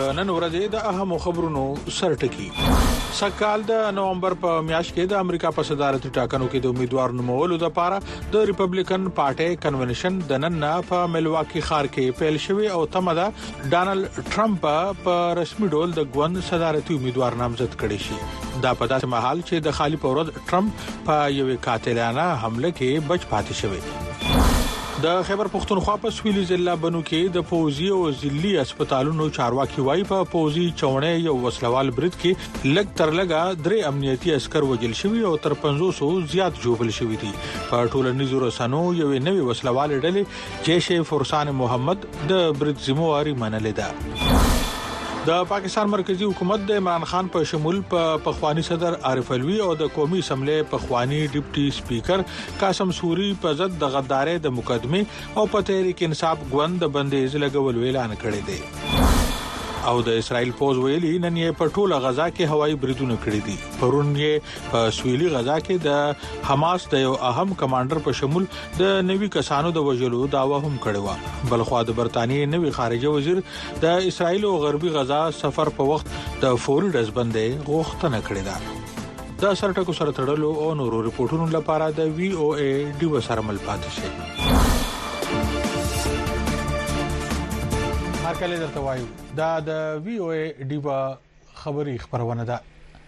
نن ورځې د اهم خبرونو سرټکی. سکهال د نومبر په میاشت کې د امریکا په صدارتي ټاکنو کې د امیدوار نومولو لپاره د ریپبلیکن پارټي کنونشن د نن په ملواکی ښار کې پیل شوی او تمه ده ډانلډ ټرمپ په رسمي ډول د ګوند صدارتي امیدوار نامزد کړي شي. دا په داسې مهال چې د خالي پورد ټرمپ په یوې قاتلانه حمله کې بچ پاتې شوی. د خیبر پختونخوا په سویلي ضلع بنو کې د فوزي او ضلعي هسپتالونو چارواکي وایي په فوزي چونې یو وسلوال برید کې لګ تر لګا درې امنیتي عسكر وژل شوی او تر 500 زیات جوړل شوی دي. په ټولنیزو رسنیو یو نوې وسلوال ډلې جیش فرسان محمد د برید ذمہواری منلې ده. د پاکستان مرکزی حکومت د عمران خان په شمول په پخوانی صدر عارف الوی او د قومي اسمبلی پخوانی ډیپټي سپیکر قاسم سوري په ضد د غدارۍ د مقدمه او په تحریک انصاف ګوند د بندیز لګول اعلان کړی دی. او د اسرائیل فوج ویلي نن یې په ټوله غزا کې هوایي بریدونه کړی دي. پرون یې په سویلي غزا کې د حماس د یو اهم کمانډر په شمول د نوي کسانو د وژلو داوا هم کړې و. بلخوا د برتانیې نوي خارجه وزیر د اسرائیل او غربي غزا سفر په وخت د فوري ډزبندۍ غوښتنه کړې ده. د سرټکو سره تړلو او نورو ریپورتونو لپاره د وی او ای ډي وسرمل پاتې شي. کله درته وایو دا د وی او ای ډیوا خبري خبرونه ده.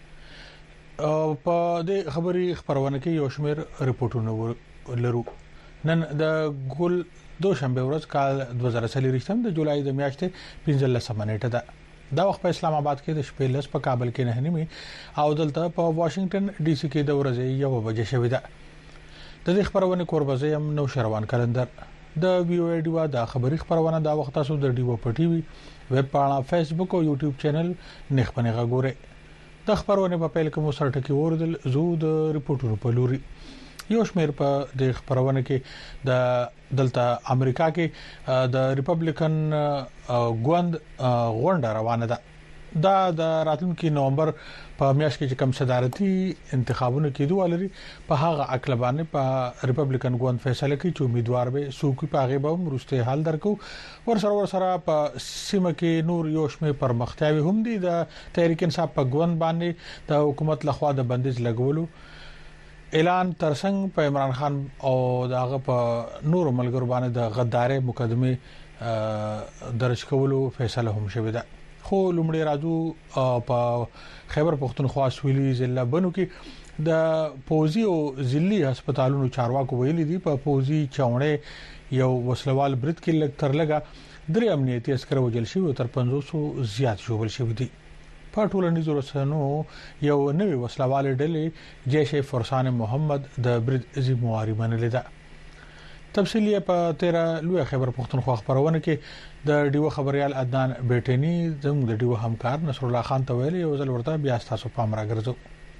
په دې خبري خبرونه کې یو شمېر ریپورتونه لرو. نن د ګل دوشنبه ورځ کال 2023 د جولای د میاشتې 15 نیټه ده. دا وخت په اسلام آباد کې د شپې لس په کابل کې نه نیمه او دلته په واشنگټن ډي سي کې د ورځې 1 بجې شوې ده. د دې خبرونه کوربزه هم نو شروان کلندر د وی او ای ډیوا د خبري خبرونه دا وخت تاسو د ډیوا په ټي وي ویب پاڼه فیسبوک او یوټیوب چینل نخبنه غوړې. د خبرونه په پیل کې مو سرټکی وردل زو د ریپورتونو په لوري. یو شمېر په د خبرونه کې د دلته امریکا کې د ریپبلیکن ګوند غونډه روانه ده. دا د راتلونکي نومبر په میاشت کې کوم صدارتي انتخابونه کېدو ولري په هغه عقلبانه په ریپبلیکن ګوند فیصله کوي چې امیدوار به سوکي پاغه به مرسته حل درکو. ورسره په سیمه کې نور یو شمه پرمختیاوي هم دي. د تحریک انصاف په ګوند باندې د حکومت لخوا د بندیز لګولو اعلان ترڅنګ په عمران خان او دغه په نور ملګرو باندې د غدارۍ مقدمه درج کولو فیصله هم شوې ده. خو لومړی راځو په خیبر پختونخوا سویلي ضلع بنو کې د فوزي او ضلعي هسپتالونو چارواکو ویلي دي په فوزي چونې یو وسلوال برید کې لګ تر لګا درې امنیتي عسكر وژل شوی او تر 500 زیات جوړل شوی دي. په ټولنیزو رسنیو یو نوې وسلوال ډلې جیش فرسان محمد د برید ذمہواری منلې ده. تفصیلی په 13 لوی خیبر پختونخوا خبرونه کې د ډیو خبريال عدنان بیٹنی زموږ د ډیو همکار نصر الله خان ته ویلي او ځل ورته بیا تاسو پام راګرځو.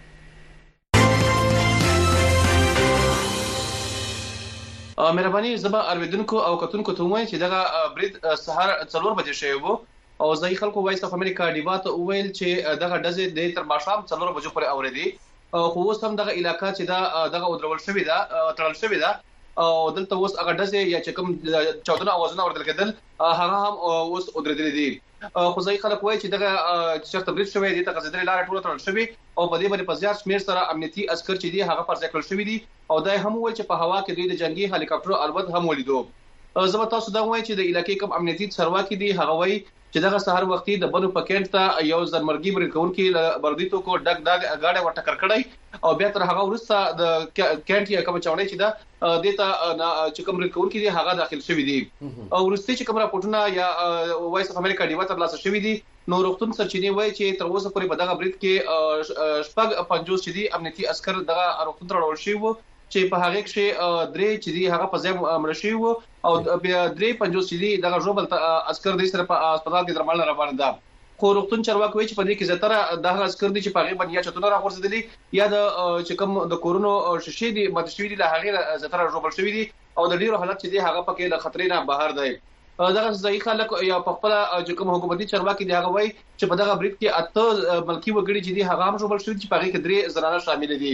مهرباني زما ارویدونکو او کتونکو ته وایي چې دغه برید سهار 4 بجې شوی وو او ځای خلکو وایس اف امریکا ډیبات ویل چې دغه ډزې د تر ماښام 4 بجو پورې اوریدي خو اوس هم دغه علاقې چې دغه ودرول شوی دا تړل شوی دا او دلته اوس هغه ډزې یا چې کوم چاودنه اوازونه ورته کېدل هغه هم اوس ودرېدل دي. خو ځای خلک وایي چې دغه چرته برید شوی دی ته غزدري لار ټوله تړل شوی او په دې باندې په زیات شمیر سره امنیتي عسكر چې دي هغه پر ځای کړل شوی دي او دا هم وایي چې په هوا کې دوی د جنگي هلیکاپټر الوت هم ولیدو. زما تاسو دا وایي چې د علاقې کوم امنیتي چارواکي دي هغه وایي چې دغه سحر وختي د بنو پکېنټ ته یو زمرګي برید کوونکی بردیتو کو ډګ غاډه وټکر کړی او بیا تر هغه ورسته د کېنټ یا کوم چاونې چې دا دیتا چې کوم برید کوونکی دی هغه داخل شوی دی او ورسته چې کوم راپورټونه یا وایس اف امریکا ډیوا تر لاسه شوی دی نو وختون سرچینې وایي چې تر اوسه پورې په دغه برید کې شپږ 50 چې دي امنیتي عسكر دغه وختون تر ورشي وو چې په هغه کې درې چې دي هغه په ځای مړشي وو او بیا درې 50 چې دي دغه جوبل عسكر د سره په هسپتال کې درمل روان دي. خو وختون چرواک وایي چې په دې کې زیاتره دغه عسكر دي چې په هغه باندې یا چتونه راغورځېدلي یا د چې کوم د کورونو شیشې دي متشوي دي له هغه زیاتره جوبل شوی دي او د ډیرو حالت چې دي هغه پکې له خطرې نه بهر دی. دغه ځای خلک یا په خپل چې کوم حکومتي چرواکي دی هغه وایي چې په دغه برید کې اته ملکی وګړي چې دي هغه هم جوبل شوی دي چې په هغه کې درې زنانه شامل دي.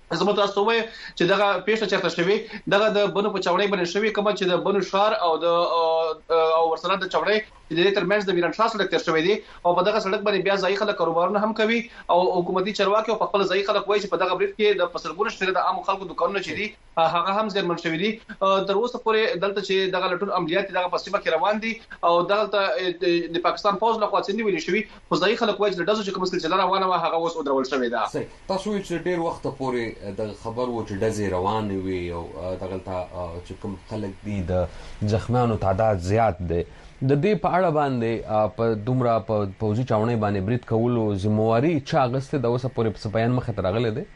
زما تاسو وایي چې دغه پیښه چرته شوی دغه د بنو په چوړې باندې شوی کوم چې د بنو شهر او د ورسره د چوړې د ترمنځ د میران شاه سړک تر شوی دی او په دغه سړک باندې بیا ځای خلک کاروبارونه هم کوي او حکومتي چارواکي او خپل ځای خلک وایي چې په دغه برید کې د فسرګونو شته د عام خلکو دکانونه چې دي هغه هم زیرمن شوی دي تر اوسه پورې دلته چې دغه لټون عملیات دغه په سیمه کې روان دي او دغه د پاکستان پوز له خوا څنګه ویل شوی خو ځای خلک وایي چې د دزو چې کوم سلسله روانه و هغه اوس ودرول شوی ده. تاسو چې ډیر وخت پورې د خبر و چې دزې روان وي او دغلته چې کوم خلک دي د زخمیانو تعداد زیات دی د دې په اړه باندې په دومره په پوځي چاونۍ باندې برید کولو ذمہواری چا اغسته د اوسه پورې په بیان مخه ترغله دی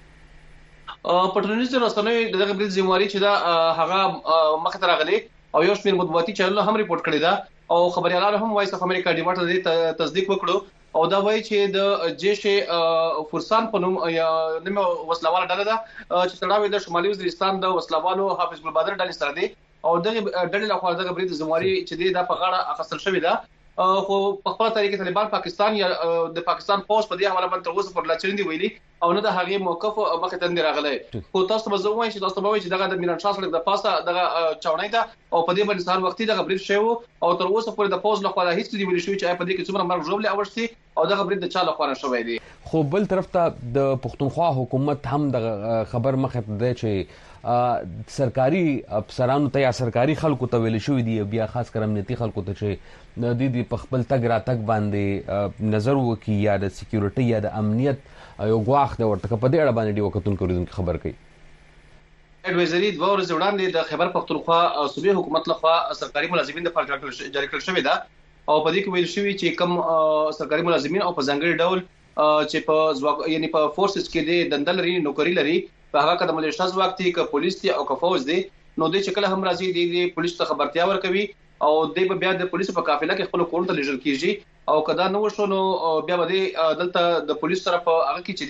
پټرونیز رسنۍ دغه برید ذمہواری چې دا هغه مخه ترغله او یو شمېر مطبوعاتي چینلونو هم ریپورت کړی دا او خبريالانو هم وایس اف امریکا ډیپارټمنټ دې تصدیق وکړو او دا وایي چې د جیش فرسان په نوم یا نیمه وسلواله ډله ده چې تړاو د شمالي وزیرستان د وسلوالو حافظ ګل بادر ډلې سره دی او دغه ډلې له خوا دغه برید ذمہواری چې دا په غاړه اخیستل شوی ده خو په خپل طریقې طالبان پاکستان یا د پاکستان پوس په دې حواله باندې تر اوسه پر لاچرندي ویلي او نه د هغه موقف مخه تند راغلی خو تاسو به زه وایم چې تاسو به وایي چې دغه د میران شاه سړک د پاسه دغه چاونۍ ده او په دې باندې سهار وختي دغه برید شوی او تر اوسه پورې د پوز له خوا هیڅ دی ویل شوی چې په دې کې څومره مرګ ژوبله اوشتي او دغه برید د چا له خوا شوی دی. خو بل طرف ته د پښتونخوا حکومت هم د خبر مخه ده چې سرکاري افسرانو ته یا سرکاري خلکو ته ویل شوی دی بیا خاص کر امنیتي خلکو ته چې د دې په خپل تګ را تګ باندې نظر وکي یا د سکیورټي یا د امنیت یو غواخ د ورته په دې اړه باندې دی وکتون کوریدونکو خبر کوي. اډوایزري 2 ورځې وړاندې د خیبر پختونخوا صوبې حکومت لخوا سرکاري ملازمین د پاره جاری کړل شوی ده او په دې کې ویل شوی چې کم سرکاري ملازمین او په ځانګړي ډول چې په ځواک یعنی په فورسز کې د دندل لري نوکری لري په هغه کې د ملیشیا ځواک دي ک پولیس دي او ک فوج دي نو د چکل هم راځي د پولیس ته خبرتیا ورکوي او د بیا د پولیسو په قافله کې خپل کور ته لېږل کیږي او کدا نو شو نو بیا به دلته د پولیس سره په هغه کې چې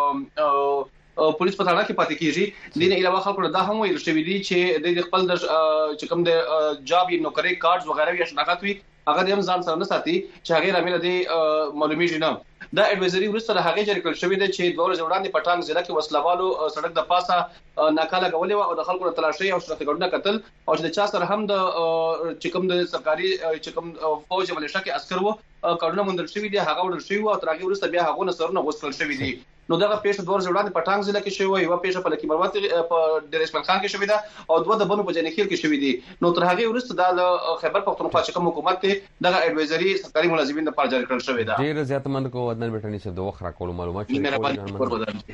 دي پولیس په تاړه کې پاتې کیږي دین علاوه خلکو دا هم ویل شوی دی چې د خپل د چې کوم د جاب نوکری کارت وغیرہ یا شناخت وي هغه هم ځان سره نه ساتي چې هغه رامل دي معلومیږي نه دا اډوایزري ورسره هغه جاری کړل شوی دی چې 2 ورځې وړاندې پټان ضلع کې وسلوالو سړک د پاسه ناکاله غولې او د خلکو تلاشي او شرطګړونه قتل او چې چا سره هم د چې کوم د سرکاري چې کوم فوج ملیشیا کې عسكر وو کارونه مندل شوی دی هغه ورل شوی او ترغه ورسته بیا هغه سرونه غوښتل شوی دی نو دغه پیښه 2 ورځې وړاندې پټان ضلع کې شوی یو پیښه په لکی مروت په ډیر اسماعیل خان کې شوی دا او دوه د بنو په جنخیل کې شوی دی نو تر هغه ورسته د خیبر پختونخوا چې کوم حکومت ته دغه اډوایزري سرکاري ملازمین د پاره جاری کړل شوی دا ډیر زیات مند کو ودن بټنی څه دوه خرا کول معلومات شي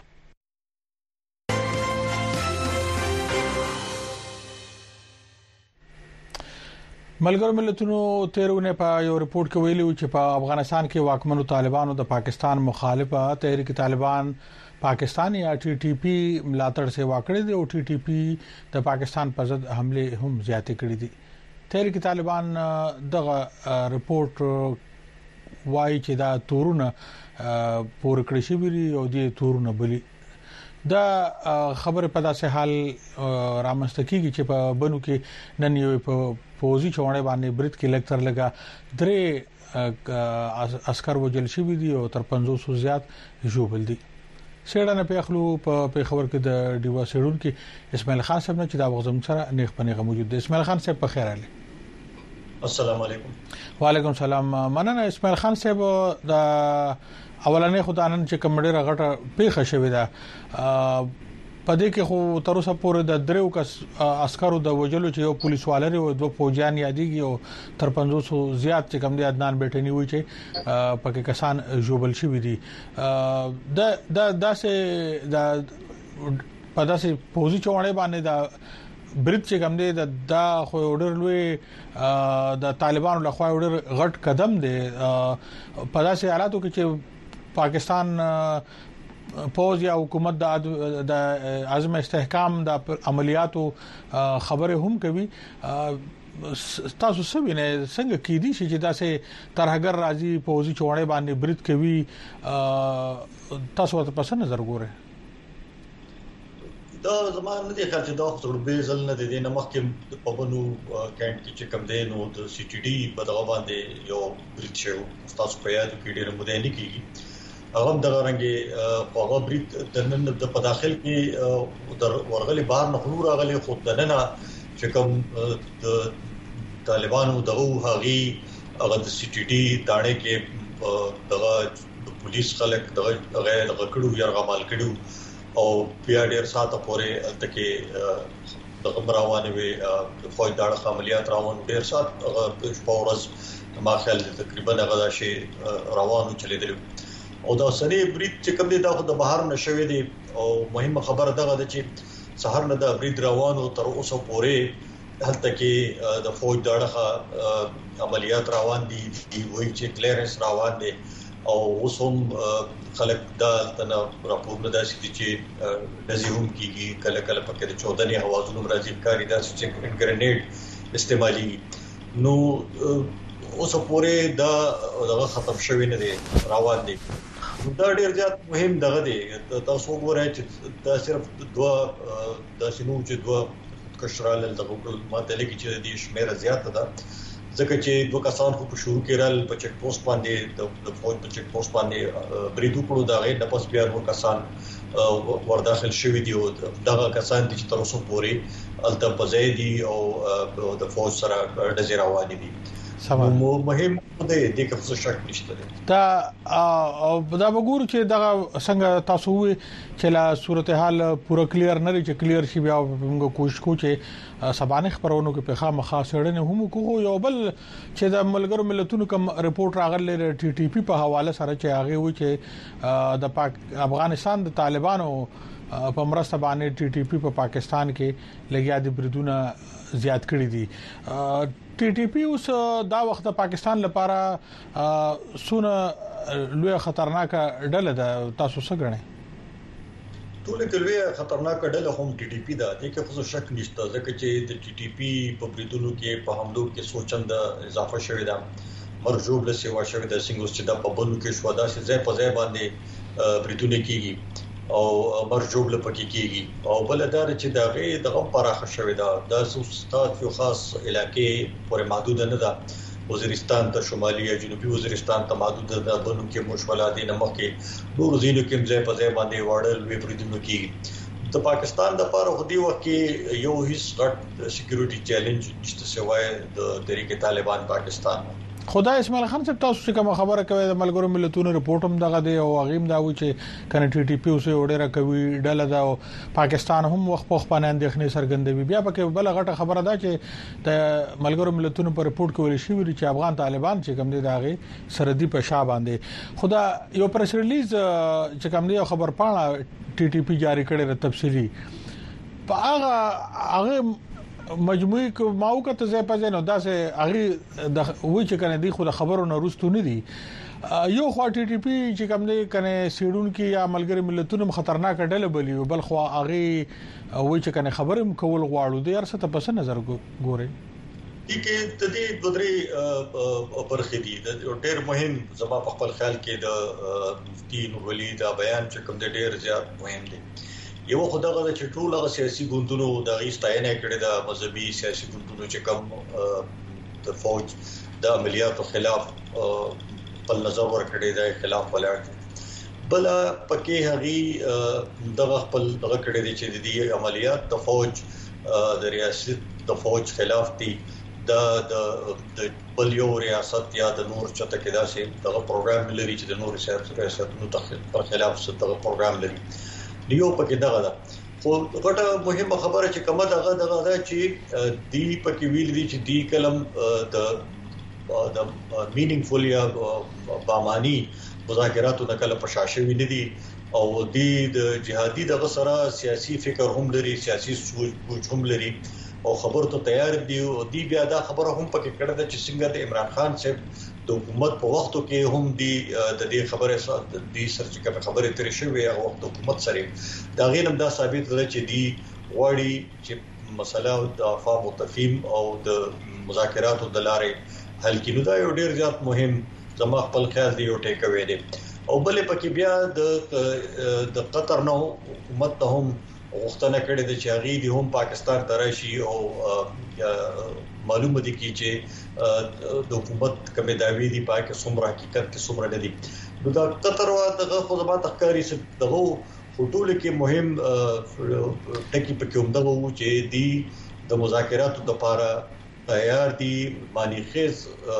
ملګرو ملتونو تیرونه په یو ریپورت کې ویلي چې په افغانستان کې واکمنو طالبانو د پاکستان مخالفه تحریک طالبان پاکستان یا ټي ټي پی ملاتړ سیوا کړې دي او ټي ټي پی د پاکستان په ضد حمله هم زیاتې کړې دي تحریک طالبان دغه ریپورت وايي چې دا تورونه پور کړی شي او دي تورونه بلی دا خبره په داسې حال رامستکیږي چې په بنو کې نن یو په پوزي چوڼې باندې برید کې لکتر لگا درې عسكر وجل شي دي او تر 500 زیات جوړل دي سیړنه په خپل په خبر کې د ډیوا سیړون کې اسماعیل خان صاحب نه چې دا وغزم سره نیغ پنیغه موجود دي اسماعیل خان صاحب په خیر علي السلام علیکم وعلیکم السلام مننه اسماعیل خان صاحب دا اولنې خدانن چې کمډه غټه پیښه شوې ده پدې کې خو تر اوسه پورې د دریو کس عسکرو د وجلو چې یو پولیس والر او دوه فوجیان یادېږي او تر 500 زیات چې کم دي عدنان بیٹنی وي چې پکې کسان جوبل شوی دي د داسې د پداسې پوزي چوڼې باندې دا برید چې کم دي دا خو اورډر لوي د طالبانو لخوا اورډر غټ قدم دي په داسې حالاتو کې چې پاکستان پوز یا حکومت د عزم استحکام د عملیاتو خبره هم کوي تاسو سوي نه څنګه کې دي چې داسې ترهګر راځي پوزي چوڼې باندې برید کوي تاسو ته پس نظر ګوره دا زمانه دي چې دا څور به ځل نه دي نه مخکې په بنو کانټ کې چې کم دي نو د سی ټي ډي په دغه باندې یو برید شو تاسو په یاد کې ډېر مده نه کیږي هغه د غرنګي په برید د نن د په داخل کې د ورغلي بار نه خلور غلي خود د نن چې کوم د طالبانو دغه هغه د سی ټي ډي داړې کې دغه پولیس خلک دغه غیر غکړو یا غمال کړو او بیا ډیر ساته پورې التکه دغه روانه وي د فوج داړه عملیات روان ډیر سات هغه پورز ما خیال تقریبا هغه شي روانو چلیدل او دا سړي برید چې کوم دي دا د بهر نشوي دي او مهمه خبره دغه ده چې سحر نه د برید روانو تر اوسه پورې هلته کې د فوج داړه عملیات روان دي وایي چې کلیرنس روان دي او اوسم خلک دا تنه راپور نه داسي چې نزيهم کیږي کله کله پکې د 14 نه حوازونو راځي کاری داسي چې ګرینیډ استعمالي نو اوس پورې دا ختم شوی نه دي روان دي دا ډیر زیات مهم دغه دی تاسو وګورئ چې دا صرف دوه د سينو چې دوه کشرال دغه ماته لګي چې د شمیره زیاته ده ځکه چې دوه کسان خو په شروع کې رال په چک پوسټ باندې د فوج په چک پوسټ باندې بریدو کړو دا غي د پس بیا نور کسان ورداخل شوی دي او دغه کسان چې تر اوسه پورې الته پزیدي او د فوج سره د زیراوالي دي مهم دی د کوم شک نشته دا او دا وګورو چې دا څنګه تاسو چې لا صورتحال پوره کلیر نه لري چې کلیر شي بیا موږ کوشش کوو چې سبانه خبرونو کې په خامه خاصړنه هم کوو یو بل چې د ملګرو ملتونو کوم ریپورت راغلی ټي ټي پی په حواله سره چې هغه و چې د افغانستان د طالبانو په مرسته باندې ټي ټي پی په پاکستان کې لګیا دي بریدونه زیات کړی دي ټي ټي پی اوس دا وخت پاکستان لپاره سونه لوی خطرناک ډله ده تاسو څه ګڼئ ټول کلوي خطرناک ډله هم ټي ټي پی ده د کې خو شک نشته ځکه چې د ټي ټي پی په بریدونو کې په حملو کې سوچند اضافه شوې ده مرجوب له سیوا شوې ده څنګه چې د په بلو کې شو دا چې ځای په ځای باندې بریدونه کیږي او مرجوب له پکې کیږي او بل ادارې چې دا غي دغه پراخه شوې ده د سوستات یو خاص علاقې پورې محدود نه ده وزیرستان ته شمالي یا جنوبي وزیرستان ته محدود ده بلو کې مشمولات نه مخکې نور ځینو کې ځای په ځای باندې وړل وی بریدونه کیږي د پاکستان د لپاره خو دی وخت کې یو هیڅ غټ سکیورټي چیلنج نشته سوای د طریقې طالبان پاکستان خدای اسماعیل خان صاحب تاسو کوم خبره کوي د ملګرو ملتونو ریپورت هم دغه دی او غیم دا و چې کنه ټي ټي پی اوسه وړه کوي ډله دا پاکستان هم وخت په خپل اندېښنې سرګندوي بیا پکې بل غټه خبره ده چې د ملګرو ملتونو په ریپورت کې ویل شوی چې افغان طالبان چې کوم دي داغه سرحدي په شا باندې خدا یو پریس ریلیز چې کوم دی خبر پاڼه ټي ټي پی جاری کړي د تفصیلی په هغه مجموعي ماوکه ته ځای پځنه نو دا سه اغه د وې چې کنه دی خو خبرو نه روستو نه دي یو خو ټي ټي پی چې کوم دی کنه سیډون کې یا ملګری ملتونو خطرناک ډله بلی بل خو اغه وې چې کنه خبرم کول غواړو د ارسته پس نظر ګوري کې د دې بدري برخې دي د ډېر مهم زما په خپل خیال کې د مفتي نور ولی دا بیان چې کوم د ډېر زیات مهم دي یو خدغه چې ټول هغه سیاسي ګوندونو د غیستاینه کړي د مذهبي سیاسي ګوندونو چې کوم د فوج د عملیاتو خلاف په نظر ورکړي د خلاف ولاړ بل پکې هغه دغه خپل دغه کړي دي چې د دې عملیات د فوج د ریاست د فوج خلاف دي د بل یو ریاست یا د نور چته کې داسې دغه پروګرام لري چې د نور ریاستونو په خلاف څه دغه پروګرام لري دیو پکې دغه ده خو غټه مهمه خبره چې کومه دغه ده چې دی پکې ویل دي چې دی کلم د مینینګفول یا بامانی مذاکراتو نکله پشاشوي نه دي او دی د جهادي دغه سره سیاسي فکر هم لري سیاسي سوچ هم لري او خبرو ته تیار دي او دی بیا دا خبره هم پکې کړه چې څنګه د عمران خان صاحب د حکومت په وختو کې هم دی د دې خبره سره د دې سرچینه خبره ترې شوې هغه وخت حکومت سره دا غینم دا ثابت کړي چې دی وړي چې مسله د افاق او تفهیم او د مذاکراتو د لارې حل کینو دا یو ډیر زیات مهم زما خپل خیال دی یو ټیک اوی دی او بلې پکې بیا د قطر نو حکومت ته هم غوښتنه کړې ده چې هغه دي هم پاکستان ته راشي او معلومه دي چې د حکومت کومه داوی دي پای کې څومره حقیقت کې څومره نه دي نو دا قطر وا دغه خو زما تخکاری چې دغه ټول کې مهم ټکی په کوم دغه و چې دی د مذاکراتو لپاره تیار دي معنی خیز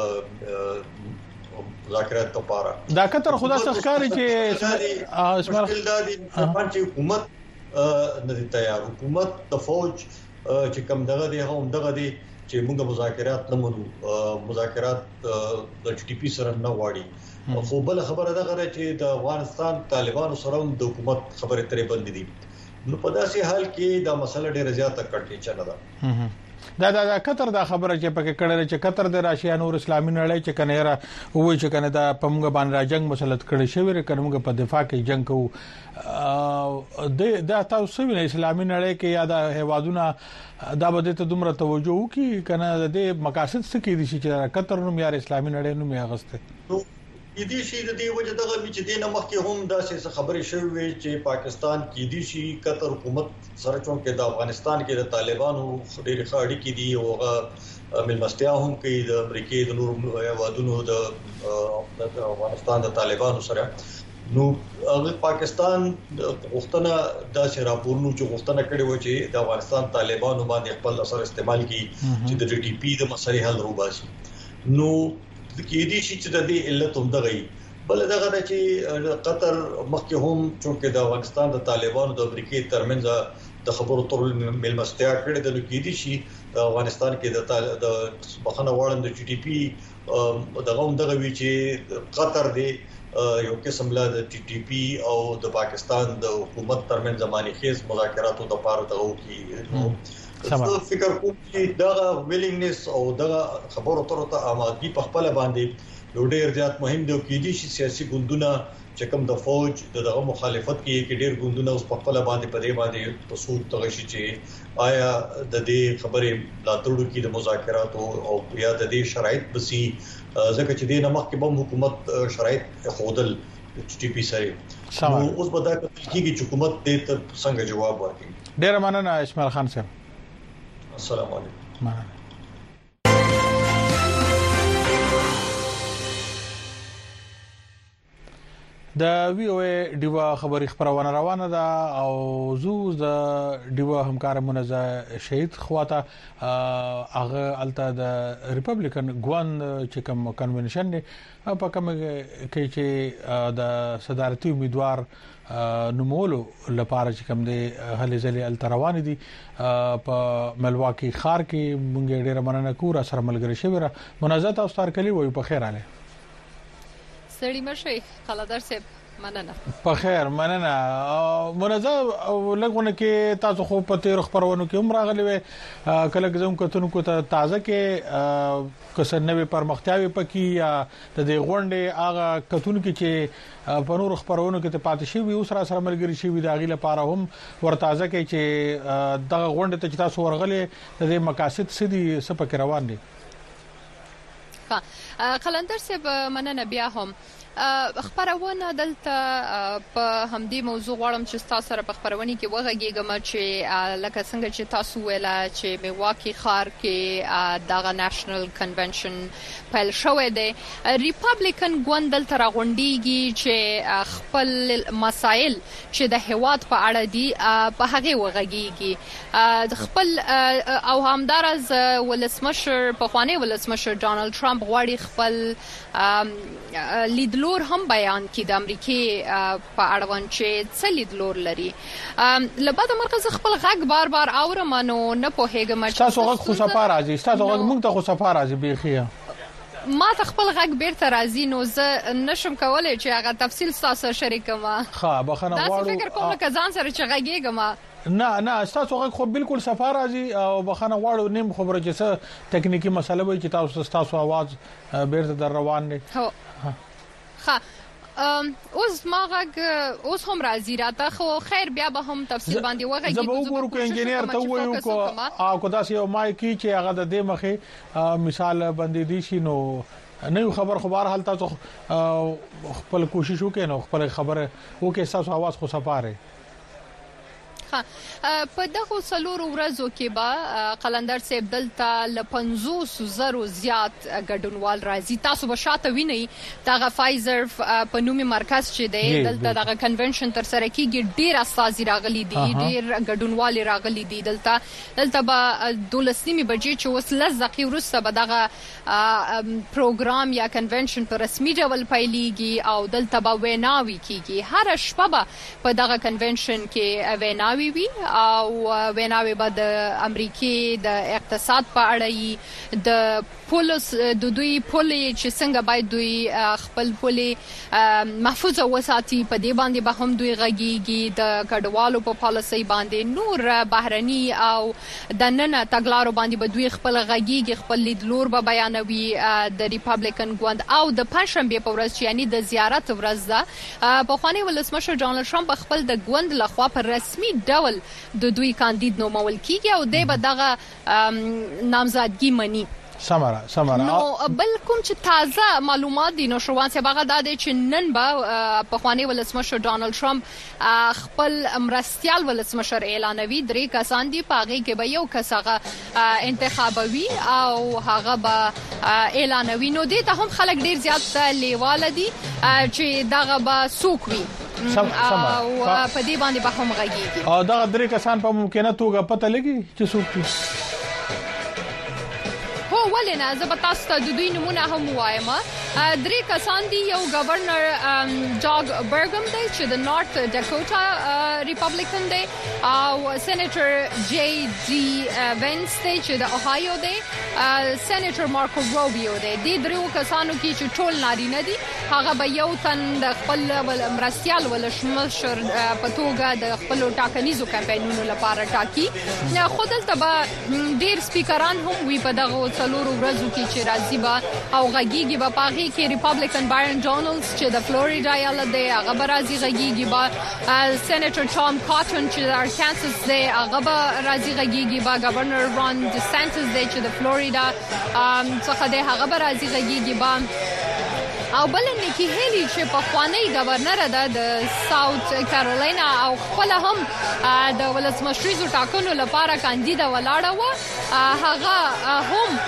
مذاکرات لپاره دا قطر خدا څخکاری چې اسماعیل دادي چې حکومت نه تیار حکومت د فوج چې کوم دغه دی هم دغه دی چې موږ مذاکرات نه منو مذاکرات د ټي پی سره نه واړي خو بل خبره ده چې د افغانستان طالبانو سره د حکومت خبره ترې بند دي نو په داسې حال کې دا مسله ډیره زیاته کړکېچه نه ده دا قطر دا خبره چې پکې کړل چې قطر د راشیا نور اسلامي نړۍ چې کنه را وای چې کنه دا پمګ باندې راجنګ مسلط کړي شوی رکرمګ په دفاع کې جنگ کوو دا تاسو وینئ اسلامي نړۍ کې یا د هوادونه دا بده ته دومره توجه وکي کنه د مقاصد څه کې دي چې قطر نوم یا اسلامي نړۍ نوم یې غسته دي شي د دې وجه دغه چې دینه مخکې هم داسې خبرې شوې چې پاکستان کې دي شي قطر حکومت سره چون کې د افغانستان کې د طالبانو ډېر خاړي کې دي او ملمستیا هم کوي د امریکای د نور هیوادونو د افغانستان د طالبانو سره نو پاکستان غوښتنه داسې راپورونو چې غوښتنه کړې و چې د افغانستان طالبانو باندې خپل اثر استعمال کړي چې د ټي پی د مسلې حل روباسي نو د کې دي چې د دې علت هم دغه بل دغه چې قطر مخکې هم چې د افغانستان د طالبانو د امریکای ترمنځ د خبرو تر ملمستیا کړې د کې دي چې افغانستان کې د بخښنه وړاندې د جی ډي پی دغه وی چې قطر دی یو قسم لا د ټي پی او د پاکستان د حکومت ترمنځ زماني خیز مذاکراتو د پاره دغه کې زه فکر کوم چې دا ویلینګنس او دا خبرو ترته آمادګي په خپل باندې یو ډیر زیات مهم دی کې دي چې سیاسي ګوندونه چې کوم د فوج دغه مخالفت کوي کې ډیر ګوندونه اوس په خپل باندې په دې باندې تصور تغشي چې آیا د دې خبرې لاتړو کې د مذاکراتو او یا د دې شرایط بسي ځکه چې د نمک کې به حکومت شرایط خودل ټي پی سره نو اوس به دا کېږي چې حکومت دې ته څنګه جواب ورکړي ډیر مننه اسماعیل خان صاحب السلام علیکم د وی او ای ډیوا خبري خبرونه روانه ده او زو د ډیوا همکار منزه شهید خواته هغه الته د ریپبلیکن ګوان چې کوم کنونشن نه په کوم کې چې د صدارتي امیدوار نومولو لپاره چې کوم دی هلي ځلې التروان دي په ملواکی خار کې مونږ ډېر مننه کوو سره ملګری شوی را منازات او ستار کلی وي په خیر اله سړی مشه خلادر صاحب مننه په خیر مننه منازه لګونه کې تاسو خو په تیر خبرونو کې عمر غلي کله کوم کتونکو ته تازه کې کسنوي پرمختیاوي پکې یا د دې غونډې هغه کتونکو چې په نور خبرونو کې ته پاتې شي وي اوس را سره ملګری شي وي دا غي لپاره هم ورتازه کې چې دغه غونډه ته تاسو ورغلي د دې مقاصد سدي سپک روان دي قلندر صاحب مننه بیا هم خبرونه دلته په همدې موضوع غواړم چې تاسو سره په خبرونه کې وغږیږم چې لکه څنګه چې تاسو ویل چې میواکی خار کې دغه نېشنل کنونشن پیل شوې ده ریپبلیکن ګوند دلته راغونډيږي چې خپل مسائل چې د هواد په اړه دي په هغه وغږیږي خپل او همدارز ولسمشر په خواني ولسمشر ډونالد ټرمپ غواړي خپل لیدلور هم بیان کی د امریکای په اړوند چې څه لیدلور لري لبعد مرکز خپل غږ بار بار اورم نو نه پوهیږم چې تاسو غږ خو سفار راځي تاسو غږ موږ ته خو سفار راځي بيخيه ما ته خپل غږ بیرته راځي نو زه نشم کولای چې هغه تفصیل تاسو شریکم ها بخنه غواړم دا فکر کوم چې ځان سره چې غږیږم نه تاسو غږ خو بالکل سفار راځي او بخنه غواړم نیم خبره چې څه ټکنیکی مسله وي چې تاسو आवाज بیرته در روان دي هو اوس ما غږ اوس هم راځي راته خو خیر بیا به هم تفصیل باندې وغږیږو زه به وګورم چې انجنیر ته وایو کو دا سه ما کی چې هغه د دې مخه مثال باندې دي شي نو نه خبر خبر حال تاسو خپل کوشش وکړئ نو خپل خبره وکړئ تاسو आवाज خو سفاره په دغه څلورو ورځو کې به قلندر صاحب دلته ل 500,000 زیات ګډونوال راځي. تاسو به شاته وینئ دغه فایزر په نومي مرکز چې دی دلته دغه کنونشن تر سره کیږي. ډیر اساسي راغلي دي، ډیر ګډونوال راغلي دي. دلته به 12 بجې چې اوس 10 دقیقې وروسته به دغه پروګرام یا کنونشن په رسمي ډول پیلېږي او دلته به ویناوي کیږي. هر شپه به په دغه کنونشن کې ویناوي وي او ویناوي به د امریکای د اقتصاد په اړه د پولیس د دوی پولي چې څنګه باید دوی خپل پولي محفوظ وساتي په دې باندې به هم دوی غږیږي. د کډوالو په پالیسي باندې نور بهرني او د نن تګلارو باندې به دوی خپل غږیږي، خپل لیدلور به بیانوي. د ریپابلیکن ګوند او د پنځشنبه په ورځ یعنی د زیارت ورځ ده په خواني ولسمشر ډونالد ټرمپ خپل د ګوند لخوا په رسمي ډول د دوی کاندید نومول کیږي او د به دغه نامزدګي مني. سمره نو بل کوم چې تازه معلومات دي نو شروان څخه هغه د چې نن به په خواني ولسمشر ډونالد ټرمپ خپل مرستيال ولسمشر اعلانوي. 3 کسان دي پاغي کې به یو کس هغه انتخابوي او هغه به اعلانوي. نو دې ته هم خلک ډیر زیات لیواله دي چې دغه به سوق وي او په دې باندې به هم غږیږي. او دغه 3 کسان په ممکنه توګه پته لګي چې څوک دي. ولنه زه به تاسو ته د دوی نمونه هم وایم. 3 کسان دي. یو گورنر جاګ برګم دی چې د نارث ډاکوټا ریپبلیکن دی او سېنیټر جی ډي وینس دی چې د اوهایو دی. سېنیټر مارکو روبیو دی. د 3 کسانو کې چې ټول نارینه دي هغه به یو تن د خپل مرستيال ولسمشر په توګه د خپل ټاکنیزو کمپاینونو لپاره ټاکي. خو دلته به ډیر سپیکران هم وي په دغه څلورو ورځو کې چې راځي به او غږیږي به. پاغي کې ریپبلیکن بایرن جونلز چې د فلوریډا ایالت دی هغه به راځي غږیږي به. سېنیټر ټام کاټن چې د ارکانساس دی هغه به راځي غږیږي به. گورنر رون ډیسانټس دی چې د فلوریډا څخه دی هغه به راځي غږیږي به. او بل نیکی هیلی چې په خوانی گورنر ده د ساوث کیرولینا او خپل هم د ولسمشریزو ټاکنو لپاره کاندید ولاړه و. هغه هم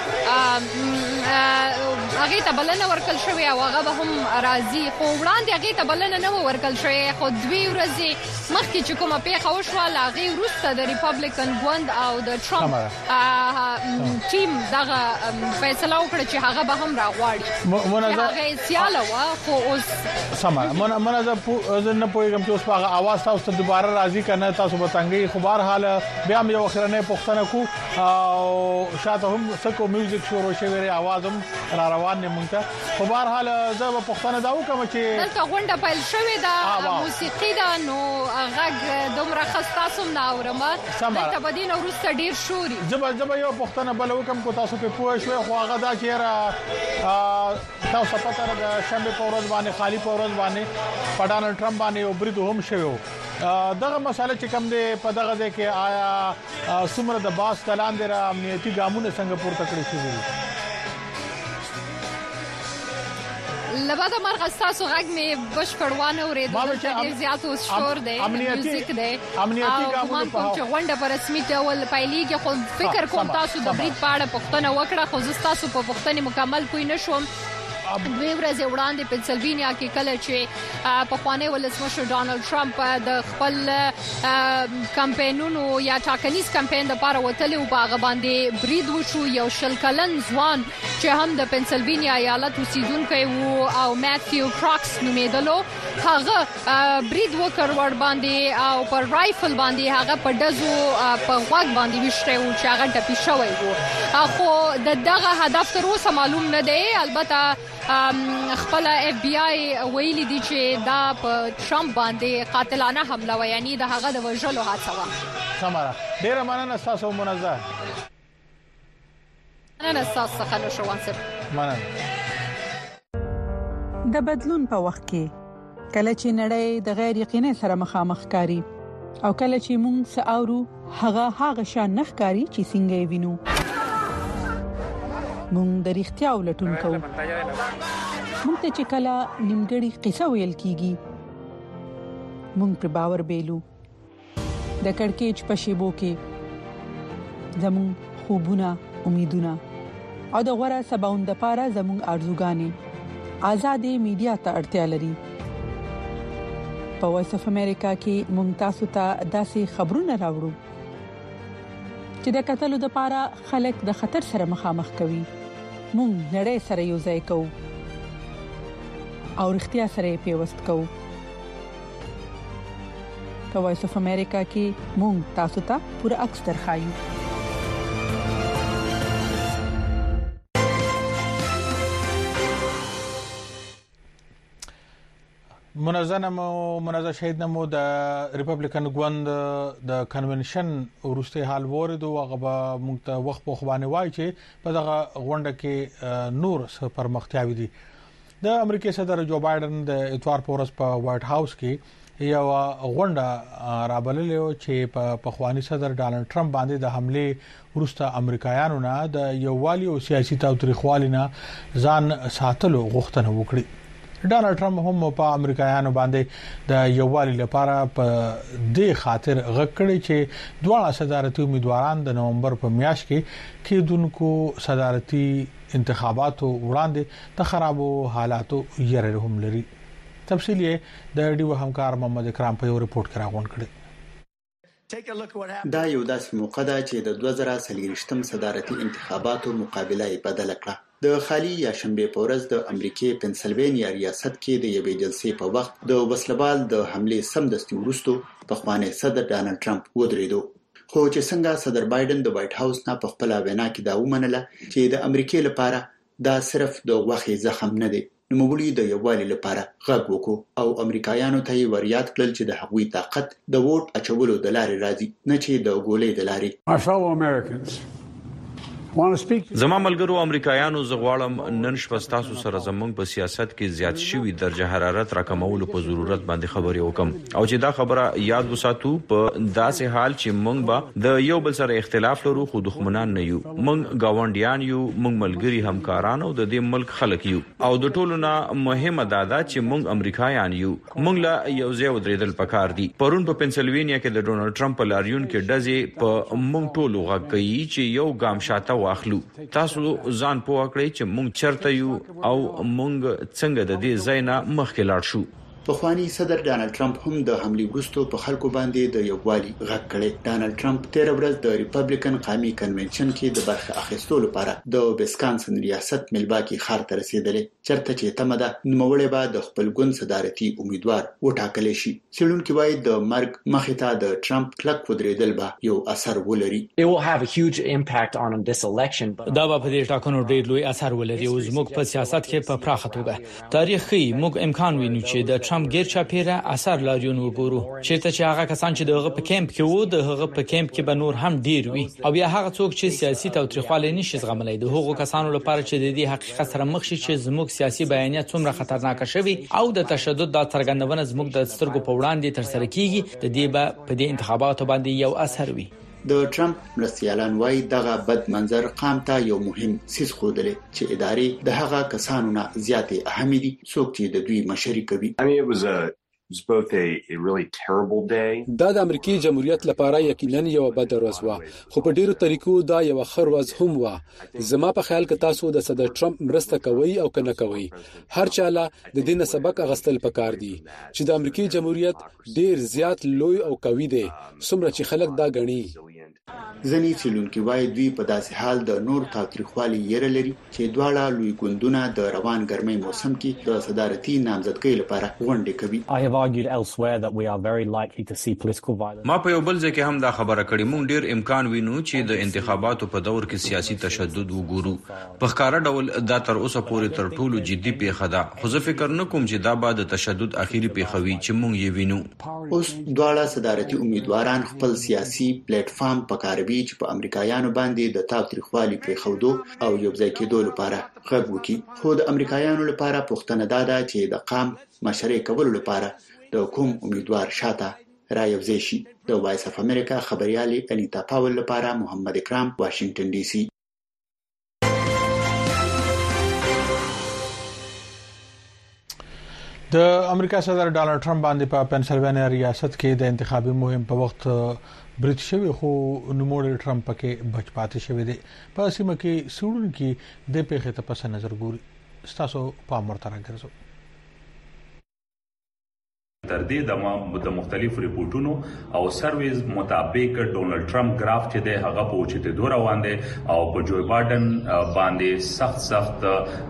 هغه ته بلنه ورکړل شوې او هغه به هم راځي. خو وړاندې هغه ته بلنه نه ورکړل شوې. خو 2 ورځې مخکې چې کومه پیښه وشوه هغه وروسته د ریپبلیکن ګوند او د ټرمپ ټیم دغه فیصله وکړه چې هغه به هم راغواړي. هغه سیاله وا خو اوس سمه منځ نه پوهیږم چې اوس په اواز تاسو دوباره راځي کنه تاسو به څنګه خو بهر حال بیا هم یو اخرنه پښتنه کو او شاته هم سکو میوزیک شروع شوی اواز هم را روان نه مونږ خو بهر حال زه په پښتنه دا وکم چې دلته غونډه پیل شوې ده موسیقي ده نو غږ دومره خستاسو نه اورم دلته بدین ورسته ډیر شوري زب یو پښتنه بل وکم کو تاسو په پوه شوي خو هغه دا چې تاسو پته د شنبه په ورځ باندې خالی په ورځ باندې ډونالد ټرمپ باندې یو برید هم شوی دغه مسله چې کوم دی په دغه ځای کې آیا سمره د باس تلان د امنیتي ګامونو څنګه پورته کړی شوی لبدا مرغ تاسو غږ می بشپړوانه اوریدل ډیر زیات شور دی میوزیک دی امنیتي ګامونو په چې غونډه په رسمي ډول پیلېږي خو فکر کوم تاسو د برید په اړه پوښتنه وکړه خو زه تاسو په پوښتنه مکمل کوی نشوم دوی ورځ وړاندې پنسلوینیا کې کله چې په خواني ولسمشر ډونالد ټرمپ د خپل کمپاینونو یا ټاکنیز کمپاین لپاره وتلی او په باندې برید وشو یو شل کلن ځوان چې هم د پنسلوینیا ایالت اوسیدونکی وو او ماتیو کراکس نومیدلو هغه برید وکړ ور باندې او پر رایفل باندې هغه په دزو په غوږ باندې وشته او چې هغه ټپي شوی وو خو دغه هدف تر اوسه معلوم نه دی البته خپل اف بی آی ویلي دي چې دا په ټرمپ باندې قاتلانه حمله و یعنی د هغه د وژلو هڅه و سماره ډیره مننه تاسو منزه مننه تاسو څخه شو وانسر مننه د بدلون په وخت کې کله چې نړۍ د غیر یقیني سره مخامخ کاری او کله چې موږ ساورو هغه شان نخکاری چې څنګه وینو مونږ د اړتیا ولټون کوو مونږ ته چې کله نیمګړی قصه ویل کیږي مونږ پر باور بیلو د کڑکېچ په شیبو کې زموږ خوبونه امیدونه او د غوړه سباوند لپاره زموږ ارزوګانې آزادې میډیا ته اړتیا لري په وایس اف امریکا کې مونږ تاسو ته داسې خبرونه راوړو چې د قتل لپاره خلک د خطر سره مخامخ کوي مونږ نړۍ سره یو ځای کوو او اړتیا سره پیوست کوو په وایس اف امریکا کې مونږ تاسو ته پوره عکس درخایو منظم شهید نمو د ریپبلیکن ګوند د کنونشن ورسته حال وریدو هغه موږ ته وخت په خوانه وای چې په دغه غونډه کې نور څه پرمختیاوي دي د امریکای صدر جو بایدن د اتوار پورس په وایټ هاوس کې یو غونډه رابللې چې په خواني صدر ډانلډ ټرمپ باندې د حمله ورسته امریکایانو نه د یووالي او سیاسي تاوتریخوالي نه ځان ساتلو غوښتنه وکړه ډانلډ ټرمپ هم په امریکایانو باندې د یووالي لپاره په دې خاطر غږ کړی چې دواړه صدارتي امیدواران د نومبر په میاشت کې کېدونکو صدارتي انتخاباتو وړاندې د خرابو حالاتو یره هم لري تفصیل یې د ډیو همکار محمد اکرام په یو ریپورت کې راغونډ کړی دا یو داسې موقع ده چې د 2023م صدارتي انتخاباتو مقابله یې بدل کړه د خالي یا شنبه په ورځ د امریکای پنسلوانیا ریاست کې د یوې جلسې په وخت د وسلوال د حمله سمدستي وروسته په خوانه صدر ډانلډ ټرمپ ودرېدو خو چې څنګه صدر بایدن د وایټ هاوس نه په خپل وینا کې دا ومنله چې د امریکای لپاره دا صرف د غوښې زخم نه دی نو موږ د یووالي لپاره غږ وکړو او امریکایانو ته یې وریاد کړل چې د هغوی طاقت د ووټ اچولو د لارې راځي نه چې د ګولې د لارې زما ملګرو امریکایانو زغواړم نن شپه تاسو سره زمونږ په سیاست کې زیات شوی درجه حرارت راکمولو په ضرورت باندې خبرې وکم او چې دا خبره یاد وساتو په داسې حال چې مونږ به د یو بل سره اختلاف لرو خو دښمنان نه یو مونږ گاونډیان یو مونږ ملګری همکاران او د دې ملک خلک یو او د ټولو نه مهمه دا ده چې مونږ امریکایان یو مونږ لا یو ځای ودرېدل پکار دي پرون په پنسلوانیا کې د ډونلډ ټرمپ لاریون کې ډزې په مونږ ټولو غږ کوي چې یو ګام شاته واخلو تاسو ځان پوه کړئ چې مونږ چرته یو او مونږ څنګه د دې ځای نه مخکې لاړ شو پخوانی صدر ډانلډ ټرمپ هم د حمله وروسته په خلکو باندې د یووالي غږ کړی ډانلډ ټرمپ 13 ورځ د ریپبلیکن قومي کنونشن کې د برخه اخیستلو لپاره د ویسکانسن ریاست ملواکی ښار ته رسیدلی چرته چې تمه ده نوموړی به د خپل ګوند صدارتي امیدوار وټاکل شي څېړونکي وایي د مرګ مخې ته د ټرمپ کلک ودرېدل به یو اثر ولري دا به په دې ټاکنو ډېر لوی اثر ولري او زموږ په سیاست کې په پراخه توګه تاریخ ښيي موږ امکان وینو چې د ټرمپ غیر چاپیره اثر لاریون وګورو چیرته چې هغه کسان چې دغه په کیمپ کې وو دغه په کیمپ کې به نور هم ډیر وي او بیا هغه څوک چې سیاسي تاوتریخوالی نشي زغملای د هغو کسانو لپاره چې د دې حقیقت سره مخ شي چې زموږ سیاسي بیانیه څومره خطرناک شوی او د تشدد د څرګندونه زموږ د سترګو په وړاندې تر سره کیږي د دې په دې انتخاباتو باندې یو اثر وي د ټرمپ مرستيالان وايي دغه بد منظر قام ته یو مهم سیس خوده چې ادارې د هغه کسانو نه زیاتې اهمې دي څوک چې د دوی مشري کوي دا د امریکای جمهوریت لپاره یقینا یو بد ورځ و خو په ډیرو طریقو دا یو ښه ورځ هم و زما په خیال کې تاسو د صدر ټرمپ مرسته کوي او کنه کوي هر چاله د دې سبق اغستل پکار دي چې د امریکای جمهوریت ډیر زیات لوی او قوي دی څومره چې خلک دا غني ځنی څېړونکي وایي دوی په داسې حال د نور تاوتریخوالي یره لري چې دواړه لوی ګوندونه د روان ګرمۍ موسم کې د صدارتي نامزدګۍ لپاره غونډې کوي ما په یو بل ځکه هم دا خبره کړې مونږ ډیر امکان وینو چې د انتخاباتو په دور کې سیاسي تشدد وګورو په ښکارا ډول دا تر اوسه پورې تر ټولو جدي پیښه ده خو زه فکر نه کوم چې دا به د تشدد اخیری پیښوي چې مونږ یې وینو اوس دواړه صدارتي امیدواران خپل سیاسي پلیټ فارم په کاروي چې په امریکایانو باندې د تاوتریخوالي پرېښودو او یو ځای کېدو لپاره غږ وکړي خو د امریکایانو لپاره پوښتنه ده چې د قام مشرۍ کولو لپاره د کوم امیدوار شاته را یوځای شي د وایس اف امریکا خبريالي انیتا پاول لپاره محمد اکرام واشنگټن ډي سي د امریکا صدر ډانلډ ټرمپ باندې په پنسلوانیا ریاست کې د انتخابي مهم په وخت برید شوی خو نوموړی ټرمپ پکې بچ پاتې شوی دی په سیمه کې سړون کې د پیښې ته پس نظر ګوري تاسو په امرته راګرځو تر دې د مختلفو ریپورتونو او سرویز مطابق ډونلډ ټرمپ ګراف چې د هغه په اوچته دوه روان دي او په جو بایدن باندې سخت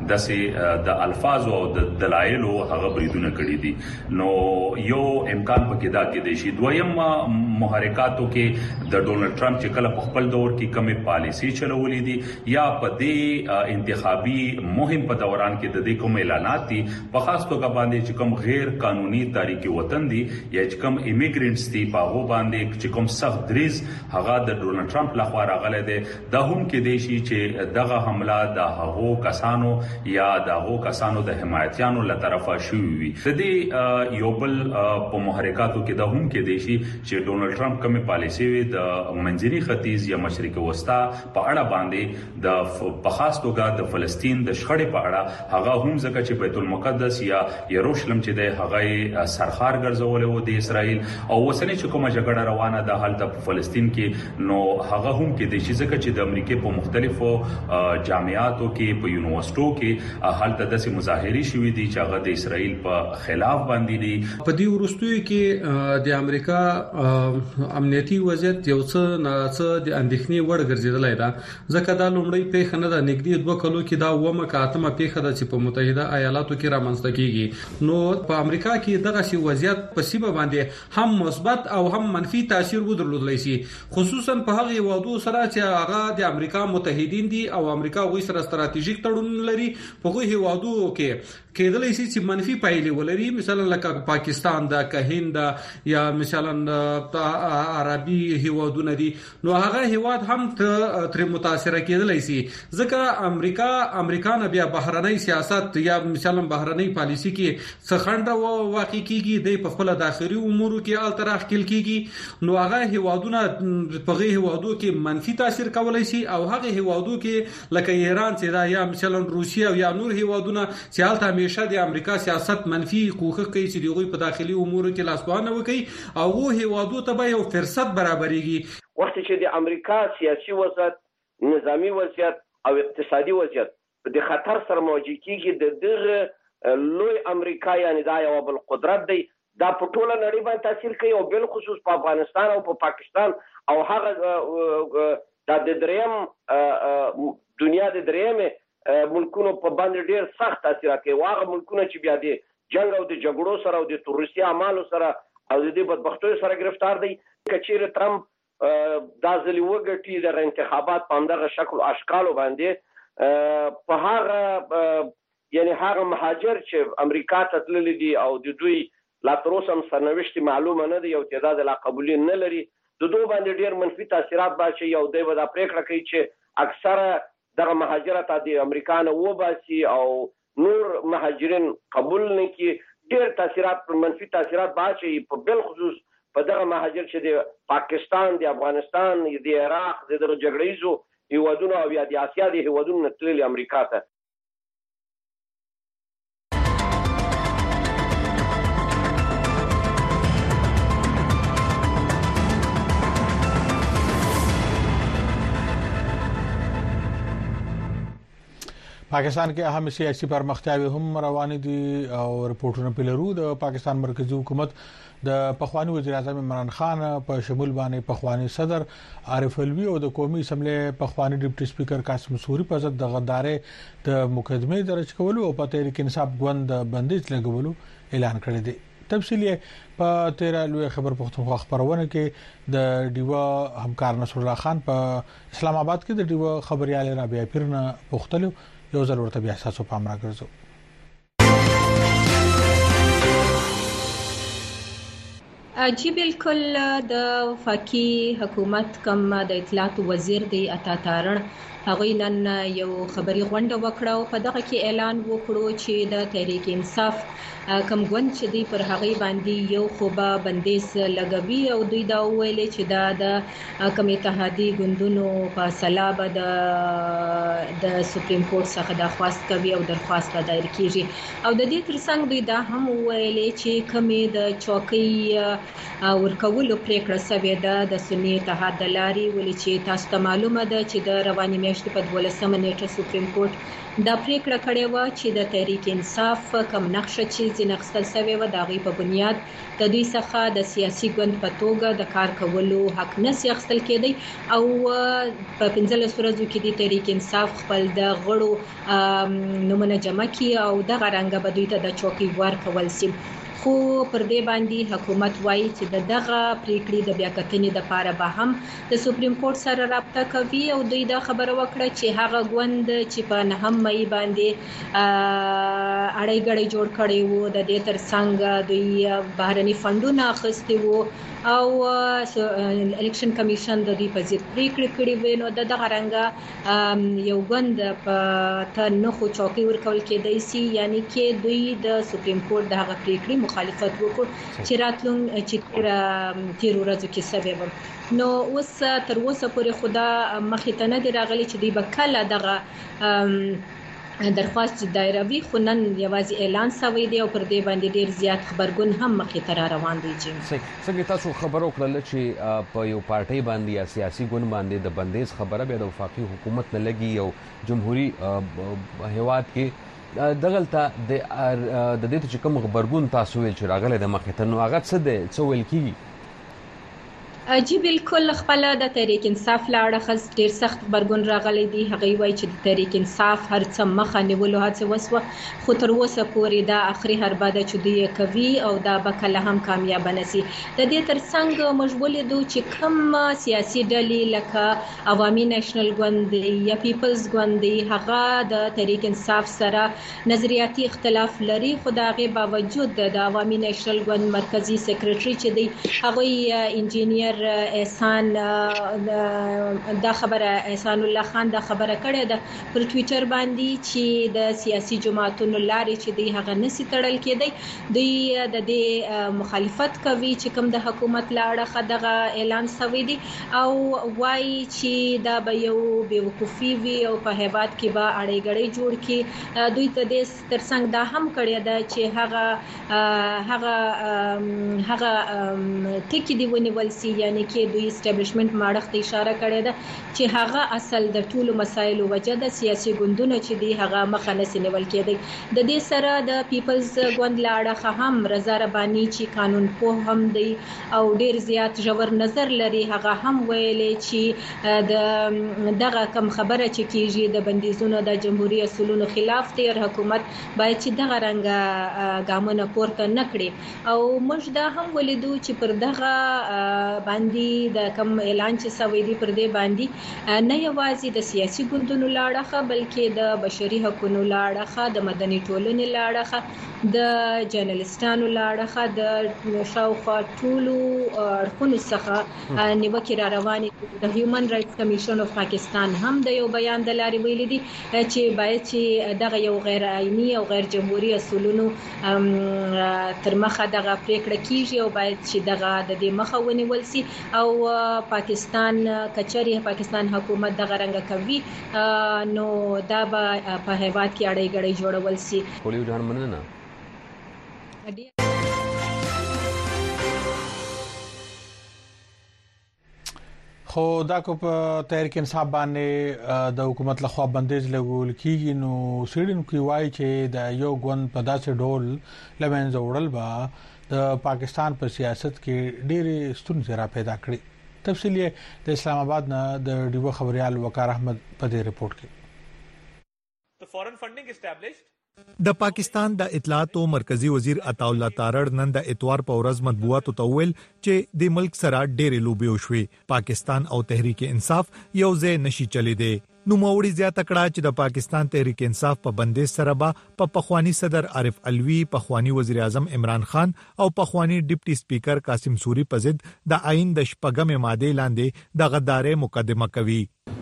د الفاظ او د دلایلو هغه بریدونه کړی دي نو یو امکان پکې دا کې دی چې دویم محرکاتو کې د ډونلډ ټرمپ چې کله په خپل دور کې کمی پالیسی چلولې دي یا په دې انتخابي مهم په دوران کې د دې کوم اعلانات دي په خاص توګه باندې چې کوم غیر قانوني طریقې وطن دي یا چې کوم ایمیګرینټس دي په هغه باندې چې کوم سخت دریز هغه د ډونلډ ټرمپ لخوا راغلی دی دا هم کې دی چې دغه حمله د هغو کسانو یا د هغو کسانو د حمایتيانو له طرفه شوی وي د دې یو بل په محرکاتو کې دا هم کې دی چې ډونلډ ټرمپ کوم پالیسی وي د منځني ختیځ یا مشرق وسطا په اړه باندې د په خاص توګه د فلسطین د شخړې په اړه هغه هم ځکه چې بیت المقدس یا یروشلم چې د هغه سرخار ګرځولې و د اسرائیل او وسنه چې کومه جګړه روانه ده حالت په فلسطین کې نو هغه هم کې د شي ځکه چې د امریکای په مختلفو جامعاتو کې په یونیورسيټو کې حالت د مظاهري شوې دي چې هغه د اسرائیل په خلاف باندې دي په دې ورستوي کې د امریکا امنیتي وضعیت یو څه د اندېښنې وړ ګرځیدلای دا ځکه دا لومړی پیښه نه ده نږدې 2 کلو کې دا ومه کاتمه پیښه ده چې په متحده ایالاتو کې رامنځته کیږي نو په امریکا کې دغه وضعیت په سیمه باندې هم مثبت او هم منفي تاثیر ودرلودلی شي خصوصا په هغه وادو سره چې هغه د امریکا متحدین دي او امریکا غوي سره ستراتیژیک تړون لري په هغه وادو کې کېدلی شي چې منفي پایلې ولري مثلا لکه پاکستان د هند یا مثلا عربي هیوادونه دي نو هغه هیواد هم تر متاثر کېدلی شي ځکه امریکا بیا بهرنۍ سیاست یا مثلا بهرنۍ پالیسی کې څخنډه واقع کیږي د په خپل داخلي امورو کې التراخ کېل کیږي نو هغه هیوادونه په هغه هیوادو کې منفي تاثیر کولای شي او هغه هیوادو کې لکه ایران چې دا یا مثلا روسیا یا نور هیوادونه چې حالت همیشه د امریکا سیاست منفي کوښښ کوي چې دوی په داخلي امورو کې لاسوهنه وکړي او هغه هیوادو ته به یو فرصت برابرېږي وخت چې د امریکا سیاسي وضعیت نظامی وضعیت او اقتصادي وضعیت د خطر سره مواجه کیږي د دغه لوی امریکا یعنی دا یو بل قدرت دی دا په ټوله نړۍ باندې تاثیر کوي او بل خصوص په افغانستان او په پاکستان او هغه د دریم دنیا د دریم ملکونو په باندې ډیر سخت تاثیر کوي واغه ملکونه چې بیا د جنگ او د جګړو سره او د تروریستي اعمالو سره او د دې بدبختیو سره گرفتار دي کچیر ترامپ دا ځلی وګټي د انتخابات په همدغه شکل او اشکالو باندې په هغه یعنی هغه مهاجر چې امریکا ته تللي دي او د دوی لا تر اوسه هم سرنوشت معلومه نه دی او تعداد لا قبولین نه لري د دوی باندې ډیر منفي تاثیرات باشي او دوی به دا پریکړه کوي چې اکثره دغه مهاجرت د امریکا نه وباسي او نور مهاجرین قبول نه کوي ډیر تاثیرات منفي تاثیرات باشي په بل خصوص په دغه مهاجر چې د پاکستان د افغانستان د عراق د جګړیزو هیوادونو او یا د اسیا د هیوادونو تللي امریکا ته پاکستان کې اهم سیاسي پرمختیاوي هم روان دي او رپورټونه پیلرو د پاکستان مرکزی حکومت د پخوانی وزیر اعظم عمران خان په شمول باندې پخوانی صدر عارف الوی او د قومي اسمبلی پخوانی ډیپټي سپیکر قاسم سوري په ضد د غدارې د مقدمه درج کولو او په تحریک انصاف ګوند بندیز لګولو اعلان کړی دی تفصیلی په 13 لوی خبر پښتونخوا خبرونه کې د ډیوا همکار نصر الله خان په اسلام آباد کې د ډیوا خبريال رابعه پیرنه پختلو یو ځل ورته بیا تاسو پام راګرځو جی بالکل د وفاقي حکومت کم د اطلاعات وزیر دی عطا تارڼ هغه نن یو خبري غونډه وکړه او په دغه کې اعلان وکړو چې د تحریک انصاف کم ګوند چې دی پر هغه باندې یو خوبه بندیز لګوي او دوی دا ویل چې دا د کم اتحادي ګوندونو په سلابه د سپریم کورټ څخه درخواست کوي او درخواست دایر کیږي او د دې ترڅنګ دوی دا هم ویل چې کمې د چوکۍ ورکولو پریکړه شوې ده د سنی اتحاد د لاري ولې چې تاسو ته معلومه ده چې د رواني میاشتې په 12 نیټه سپریم کورټ دا پریکړه کړې و چې د تحریک انصاف کم نقشه چې ځنغستل شوی و د غي په بنیاد د دوی څخه د سیاسي ګوند په توګه د کار کولو حق نه سیاستل کېدی او په 15 ورځو کې د تحریک انصاف خپل د غړو نمونه جمع کړي او د غرانګه به دوی ته د چوکۍ ورکول شي خو پر دې باندې حکومت وایي چې دغه پریکړې د بیاکتنې لپاره به هم د سپریم کورټ سره رابطه کوي او دوی دا خبره وکړه چې هغه ګوند چې په 9 مې باندې اړای غړي جوړ کړي وو د دې ترڅنګ دوی بهرني فندونه اخیستي وو او الیکشن کمیشن د دې په ضد پریکړه کړې وې نو دغه رنګه یو ګوند په تنه خو چوکۍ ورکول کېدای شي یعنی کې دوی د سپریم کورټ دغه پریکړې مخالفت وکړ چې راتلون چې تیر ورځو کې سبب نو اوس تر اوسه پورې خدا مخې ته نه دی راغلی چې دی به کله دغه درخواست دایروي خو نن یوازې اعلان شوی دی او پر دې باندې ډیر زیات خبرګون هم مخې ته روان دي چې څنګه تاسو خبرو کړل چې په یو پارټي باندې یا سیاسي ګوند باندې د بندیز خبره به د وفاقي حکومت نه لګي او جمهوریت هیواد کې دغلطه د دې چې کوم خبرګون تاسو ویل چې راغله د مخې ته نو هغه څه دی څه ویل کیږي جی بالکل خپل د تحریک انصاف لاړه خص ډیر سخت خبرګون راغلی دی هغه وایي چې د تحریک انصاف هر څه مخه نیولو هڅه وسوه خو تر اوسه پورې دا اخري هربا د چدي کوي او دا به کله هم کامیاب نشي د دې ترڅنګ مشغول دي چې کوم سیاسي ډلې لکه عوامي نېشنل ګوند یا پیپلز ګوند هغه د تحریک انصاف سره نظریاتي اختلاف لري خو دا غي باوجود د عوامي نېشنل ګوند مرکزی سیکریټري چې دی هغه انجینیر احسان دا خبره احسان الله خان دا خبره کړې ده پر ټوئیټر باندې چې د سیاسي جماعتونو لارې چې دی هغه نسی تړل کېدی دوی د دې مخالفت کوي چې کوم د حکومت لاړه دغه اعلان شوی دی او وایي چې دا به یو بیوقوفي وي او په هیواد کې به اړې غړې جوړ کړي دوی ته د ترڅنګ دا هم کړی ده چې هغه ټکی دی ونیول سي یعنی کې دوی اسټابلیشمنت ماړخ ته اشاره کړې ده چې هغه اصل د ټولو مسایلو وجه د سیاسي ګوندونو چې دی هغه مخه نه سنول کېدی د دې سره د پیپلز ګوند لاړه هم رضا ربانی چې قانون په هم دی او ډیر زیات ژور نظر لري هغه هم ویلي چې دغه کم خبره چې کیږي د بندیزونو د جمهوریت اصولونو خلاف دی حکومت باید چې دغه رنګ ګامونه پورته نکړي او موږ دا هم ولیدو چې پر دغه باندې د کم اعلان چې سوي دی پر دې باندې نه یوازې د سیاسي ګوندونو لاړه بلکې د بشري حقوقو لاړه د مدني ټولنې لاړه د جرنالستانو لاړه د شاوخوا ټولو اړخونو څخه نیوکې را روانې د هیومن رائټس کمیشن اف پاکستان هم د یو بیان د لارې ویلي دي چې باید چې دغه یو غیر آئینی او غیر جمهوریت اصولونو تر مخه دغه پریکړه کیږي او باید چې دغه د دې مخه ونیول سي او پاکستان کچري پاکستان حکومت دغه رنګ کوي نو دا به په هیواد کې اړې غړې جوړول سي کولیو جان مننه خو دا کو په تحریک انصاف باندې د حکومت لخوا بندیز لګول کیږي نو سیډن کوي وایي چې د یو ګوند په داسې ډول لمنځه وړل با د پاکستان په سیاست کې ډېری ستونزې را پیدا کړې تفصیل د اسلام آباد نه د ډیو خبريال وقار احمد په دې رپورت کې The foreign funding established د پاکستان د اطلاعات او مرکزی وزیر عطا الله تارړ نن د اتوار په ورځ مطبوعاتو ته ویل چې د ملک سره ډېرې لوبې وشوي پاکستان او تحریک انصاف یو ځای نشي چلی دی نو موري زیاته کړه چې د پاکستان تحریک انصاف په بندیز سره په پخوانی صدر عارف علوی پخوانی وزیر اعظم عمران خان او پخوانی ډیپټي سپیکر قاسم سوري په ضد د آئین د شپږم ماده لاندې د غدارې مقدمه کوي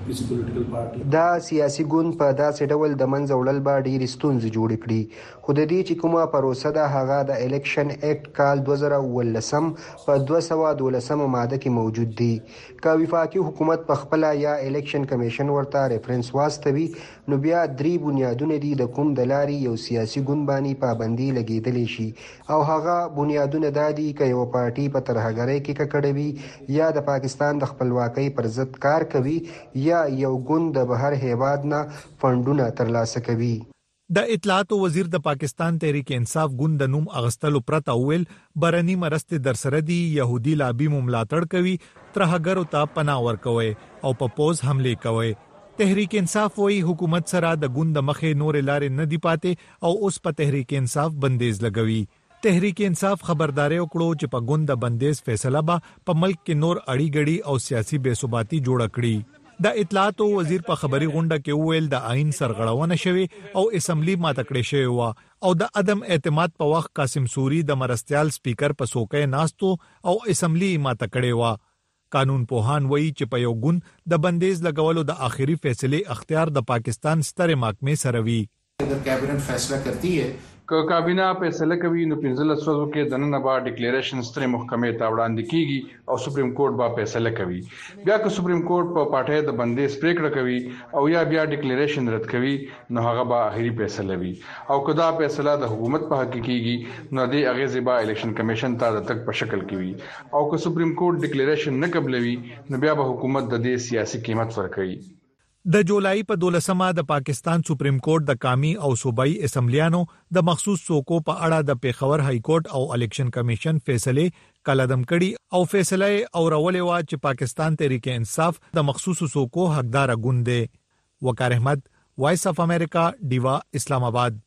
دا سیاسي ګوند په داسې ډول د منځ وړل به ډېرې ستونزې جوړې کړي، خو د دې چې کومه پروسه ده هغه د الیکشن اکټ کال 2019 په 212 ماده کې موجود دی. که وفاقي حکومت په خپل یا الیکشن کمیشن ورته ریفرنس واستوي نو بیا درې بنیادونه دي د کوم د لارې یو سیاسي ګوند باندې پابندي لګیدلی شي، او هغه بنیادونه دا دي که یو پارټي په ترهګرۍ کې ککړوي یا د پاکستان د خپلواکۍ پر ضد کار کوي یا یو ګوند د بهر هیواد نه فندونه ترلاسه کوي. د اطلاعات وزیر د پاکستان تحریک انصاف ګوند د نوم اغستلو پرته ویل برني مرستې در سره دي يهودي لابي مملاتړ کوي، ترهګرو ته پناه ورکوي او په پوز حمله کوي. تحریک انصاف وی حکومت سره د ګوند مخې نور لارې نه دی پاتې او اوس په تحریک انصاف بندیز لګوي. تحریک انصاف خبرداري وکړو چې په ګوند د بندیز فیصله به په ملک کې نور اړی غړي او سیاسي بے ثباتی جوړ کړي. د اطلاعات وزیر په خبري غونډه کې ویل د آئین سرغړونه شوی او اسمبلی ماتکړې شوی و او د عدم اعتماد په وخت قاسم سوري د مرستيال سپیکر په سوکې ناستو او اسمبلی ماتکړې و. قانون پوهان وایي چې په یو ګوند د بندیز لګولو د آخري فیصله اختیار د پاکستان ستره محکمې سره وی. اگر کابینه فیصله کرتی ہے که کابینه فیصله کوي نو 15 ورځو کې د نن بعد ډیکلیریشن ستره محکمې ته وړاندې کیږي او سپریم کورټ به فیصله کوي. بیا که سپریم کورټ په پټه د بندیز پریکړه کوي او یا بیا ډیکلیریشن رد کوي نو هغه به اخیری فیصله وي او که دا فیصله د حکومت په حق کیږي نو د اغیزه به الیکشن کمیشن ته د تک په شکل کې وي او که سپریم کورټ ډیکلیریشن نه قبلوي نو بیا به حکومت د دې سیاسي قیمت ورکوي. د جولای په 12مه د پاکستان سپریم کورټ د قومي او صوبایي اسمبلیانو د مخصوص څوکو په اړه د پیښور های کورټ او الیکشن کمیشن فیصله کلادم کړي او فیصله اورولې وا چې پاکستان تحریک انصاف د مخصوص څوکو حقدار غوند دی. وقار احمد، وائس اف امریکا، ډیوا، اسلام آباد.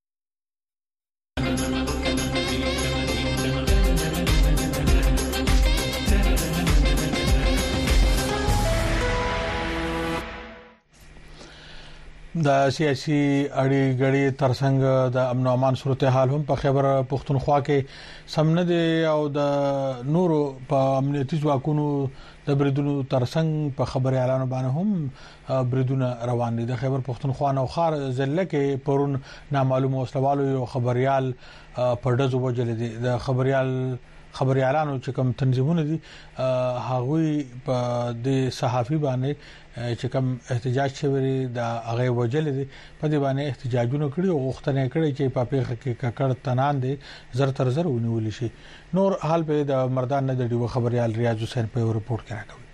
د سیاسي اړې غړي ترڅنګ د امن او امان صورتحال هم په خیبر پختونخوا کې سمنه دي او د نورو په امنیتي ځواکونو د بریدونو ترڅنګ په خبري اعلان باندې هم بریدونه روان دي. د خیبر پختونخوا نو خار ضلع کې پرون نامعلوم وسلوالو یو خبريال په دزو وجل دي. د خبري اعلانو چې کوم تنظیمونه دي هغه په د صحافي باندې چې کوم احتجاج شوی د هغه وجل دي په دې باندې احتجاجونه کړي او غوښتنه کړي چې په پیښه کې ککړ تنان دي زر تر زر ونیول شي. نور حال به د مردان نه د ډیو خبريال ریاض حسین په رپورت کې راکوي.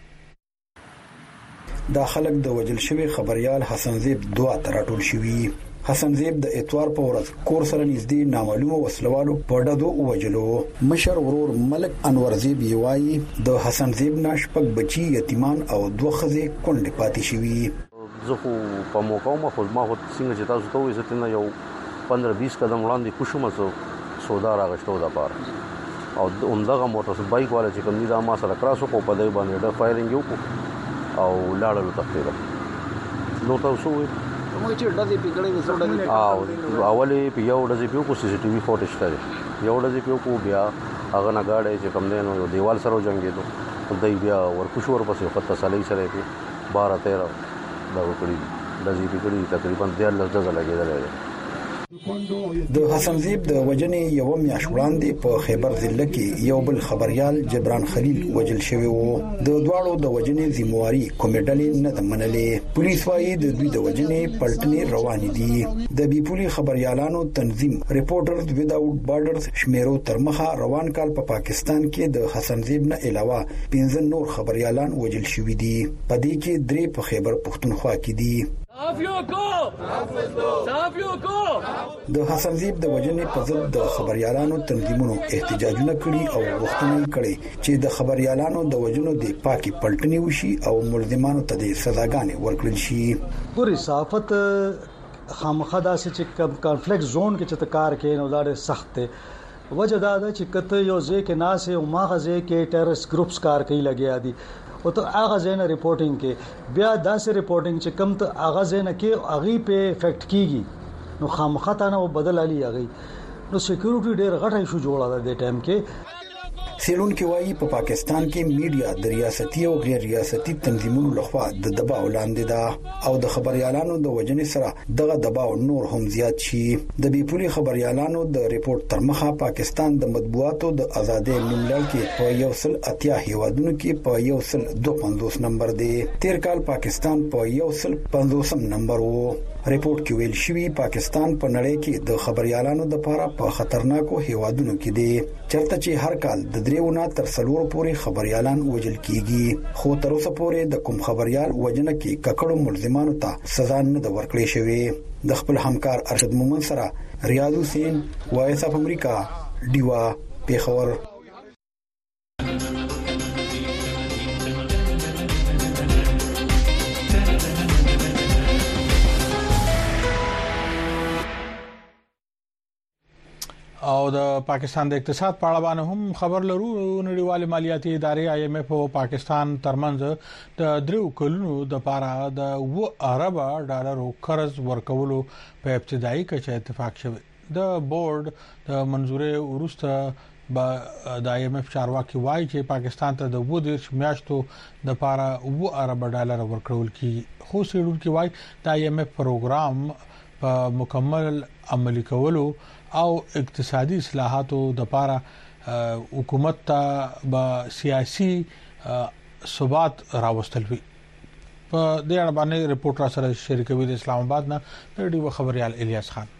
دا خلک د وجل شوی خبريال حسن زیب دوه تراټول شوی. حسن زیب د اتوار په ورځ کور سره نږدې نامعلومه وسلوالو په ډدو وجلو. مشر ورور ملک انور زیب یوای د حسن زیب ناشپک بچي یتیمان او دوه خزې کونډې پاتې شوی. زه خو په موقع ما خو څنګه چې تاسو ته وایي چې یو 15-20 قدم وړاندې کوشم سودا راغشتو د پاره او همدغه موټر بایک والا چې کوم دي دا ما سره کراسو په پدې باندې د فایرینګ یو او لاړل تخته نو تاسو موږ چې ډزې پکړې وسوډه او اولې په یو ډزې په کو سی سی ټي وي فوټیج کړي یو ډزې په کو بیا هغه نه غاړې چې کم دینو یو دیوال سره جنگېدو دای بیا ورکوشو ورپسې خط تسلی سره کې 12-13 دا وکړي ډزې پکړي تقریبا 13 ډزې لګېدل. د حسن زیب د وجنې یو میاش وړاندې په خیبر ضلع کې یو بل خبريال جبران خلیل وجل شوی وو. د دواړو د وجنې ذمہواری کمیټلې نه منلې. پولیس وايي د دوی د وجنې پلټنې روان دي. د بي پولی خبريالانو تنظیم ریپورټرز ویداوټ بارډرز شمیرو تر مخه روان کال په پاکستان کې د حسن زیب نه علاوه 15 نور خبريالان وجل شوی دي. په دې کې 3 په خیبر پختونخوا کې دي. د حسن زیب د وجنې په ضد د خبريالانو تنظیمونو احتجاجونه کړي او غوښتنه کړي چې د خبريالانو د وجنو د پاکي پلټنې وشي او ملزمانو ته د سزاګانې ورکړل شي. پوری صحافت خامخا داسې چې کانفلیکټ زون کې چې کار کوي نو دا سخت دی. وجه دا ده چې کته یو ځکه ناسه او ماغزه کې ټیرریست ګروپس کار کوي لګیا دي او ته هغه زینه ریپورتینګ کې بیا داسې ریپورتینګ چې کم ته هغه زینه کې اغي په افیکټ کیږي نو خامخا نه بدل علي اغي نو سکیورټي ډېر غټه شو جوړه ده د ټایم کې. سیلونکو وايي په پاکستان کې میډیا د ریاستي او غیر ریاستي تنظیمونو لخوا د دباو لاندې ده او د خبريالانو د وجنې سره دغه دباو نور هم زیات شي. د بیپولي خبريالانو د ریپورت تر مخه پاکستان د مطبوعاتو د ازادۍ نوملړ کې په 180 هیوادونو کې په 152 نمبر دی. تیر کال پاکستان په 150 نمبر وو. ریپورت کې ویل شوی پاکستان په نړۍ کې د خبريالانو د لپاره په خطرناکو هیوادونو کې دی چرته چې هر کال د 3 تر 4 پورې خبريالان وژل کیږي خو تر اوسه پورې د کوم خبريال وجنه کې ککړو ملزمانو ته سزا نه د ورکړې شوې. د خپل همکار ارشد مومن سره ریاض حسین وایس اف امریکا دیوا پیښور. او د پاکستان د اقتصاد په اړه باندې هم خبر لرو. نړیوال مالیاتي ادارې IMF او پاکستان ترمنځ د 3 کلونو د پاره د 2 ارب ډالرو قرض ورکولو په ابتدایي کچه اتفاق شوی. د بورډ د منزورې وروسته د IMF چارواکي وایي چې پاکستان ته د 20 میاشتو د پاره 2 ارب ډالر ورکول کی. خو سیډونکو وایي د IMF پروګرام په مکمل عملي کولو او اقتصادي اصلاحاتو د لپاره حکومت ته به سیاسي ثبات راوستل وي. په دې اړه باندې ریپورت را سره شریکوي د اسلام آباد نه د ډیو خبريال الیاس خان.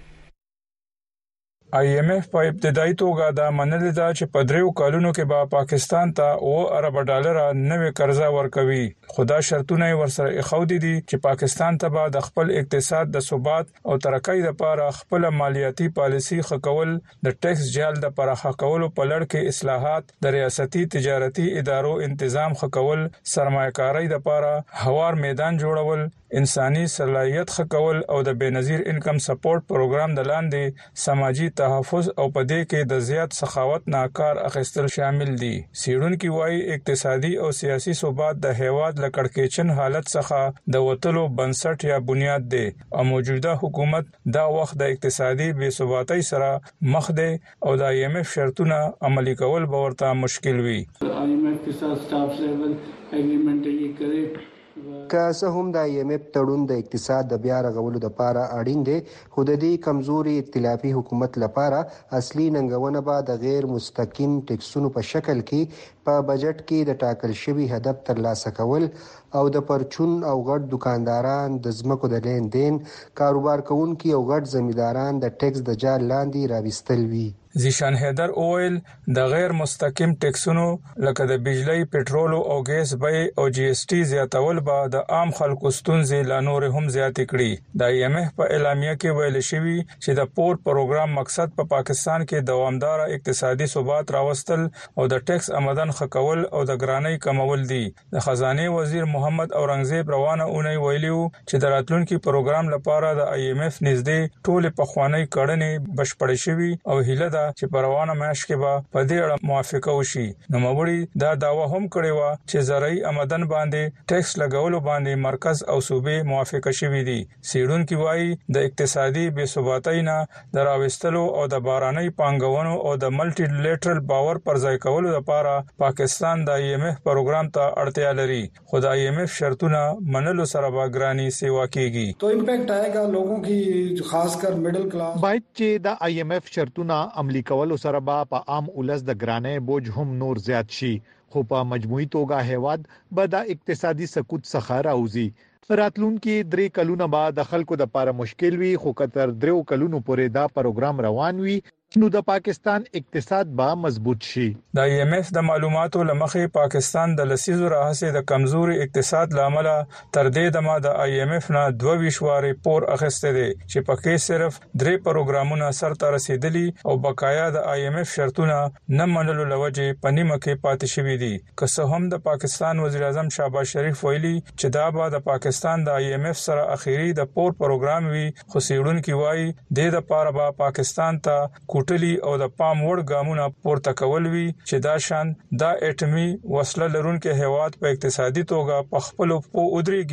IMF په ابتدایي توګه دا منل دا چې په 3 کالونو کې به پاکستان ته 2 ارب ډالر نوې قرضه ورکوي. خدا شرطونه ورسره اخودي دي چې پاکستان ته به د خپل اقتصاد د ثبات او ترقۍ لپاره خپل مالیاتي پالیسي خکول، د ټیکس جال د پراخه کولو په لړ کې اصلاحات، د ریاستي تجارتي ادارو تنظیم خکول، سرمایه‌کاري لپاره هوار میدان جوړول، انساني صلاحیت خکول او د بنظیر انکم سپورټ پروګرام د لاندې سماجی تحفظ او په دې کې د زیات سخاوت نه کار اخیستل شامل دي. سیډونکو وايي اقتصادي او سیاسي ثبات د هیواد له کړکېچن حالت څخه د وټلو بنسټ یا بنیاد دی او موجوده حکومت دا وخت د اقتصادي بې ثباتۍ سره مخ دی او د IMF شرطونه عملي کول به ورته مشکل وي. IMF के साथ स्टाफ लेवल एग्रीमेंट ये करे که څه هم د IMF تړون د اقتصاد د بیا رغولو لپاره اړین دی خو د دې کمزوري ائتلافي حکومت لپاره اصلي ننګونه به د غیر مستقیم ټیکسونو په شکل کې په بجټ کې د ټاکل شوی هدف ترلاسه کول او د پرچون او غټ دکانداران د ځمکو د لین دین کاروبار کوونکي او غټ زمینداران د ټیکس د جال لاندې راوستل وی. زیشان حیدر اویل د غیر مستقیم ټیکسونو لکه د بجلی، پټرول او ګیس بیې او GST زیاتول به د عام خلکو ستونزې لا نور هم زیات کړي. د IMF په اعلامیه کې ویل شوی چې د پور پروګرام مقصد په پاکستان کې دوامدار اقتصادي ثبات راوستل او د ټیکس آمدن خکول او د ګرانۍ کمول دي. د خزانه وزیر محمد اورنګزیب روانه اونۍ ویلیو چې د راتلونکي پروګرام لپاره د IMF نږدې ټول پخوانی کړنې بشپړې شوي او هیله ده چې په روانه میاشت کې به په دې اړه موافقه وشي. نو مبوړي دا داوا هم کړې و چې زرعي آمدن باندې ټیکس لګولو باندې مرکز او صوبې موافقه شوي دي. سیډونکو وايي د اقتصادي بې ثباتۍ نه د راوستلو او د باراني پانګونو او د ملټي لیټرل باور پر ځای کولو لپاره پاکستان د IMF پروګرام ته اړتیا لري. خو د IMF شرطونه منلو سره به ګرانی سیوا کیږي. تو امپیکټ آئے لوگوں کی خاص کر میډل کلاس باید چې د IMF شرطونه عملی کولو سره په عام اولس د ګرانۍ بوج هم نور زیات شي خو په مجموعي توګه هیواد به د اقتصادي سقوط څخه راوځي. راتلونکي 3 کلونه بعد د خلکو د لپاره مشکل وي خو کتر 3 کلونو پورې دا پروګرام روان وي نو د پاکستان اقتصاد به مضبوط شي. د IMF د معلوماتو لمخې پاکستان د لسیزو راهیسې د کمزوري اقتصاد لامل تر دې دمه د IMF نه 22 واري پور اخیسته دي چې پکې صرف 3 پروګرامونه سرته رسیدلي او بقایا د IMF شرطونه نه منلو لوجه پنیمه کې پاتې شوې دي. که څه هم د پاکستان وزیر اعظم شهباز شریف ویلي چې دا به د پاکستان د IMF سره اخیری د پور پروګرام وي خو سیډونکو وايي د لپاره به پاکستان ته کوټلی او د پام وړ ګامونه پورته کول وی چې دا شان د اټمی وسله لرونکو هیواد په اقتصادي توګه په خپل په ودرېږي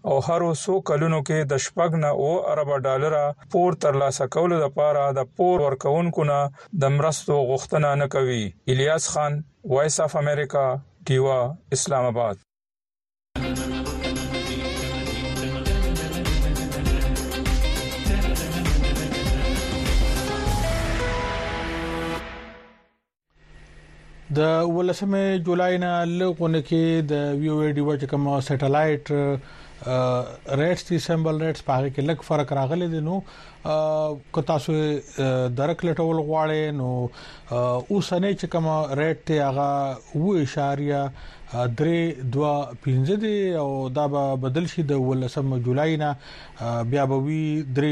او هر څو کلونو کې د شپږ نه او ارب ډالر پور ترلاسه کولو لپاره د پور ورکوونکو نه د مرستو غوښتنه نه کوي. الیاس خان، وایس اف امریکا، ډیوا، اسلام آباد. د 18 جولای نه لغونه کې د وی او ای ډیوا چې کوم سټلایټ ریټس دي سمبل ریټس په هغه کې لږ فرق راغلی دی. نو کو تاسو درک لټول غواړئ نو اوسنۍ چې کوم ریټ ته هغه 2.325 دی او دا به بدل شي د 18 جولای نه بیا به وي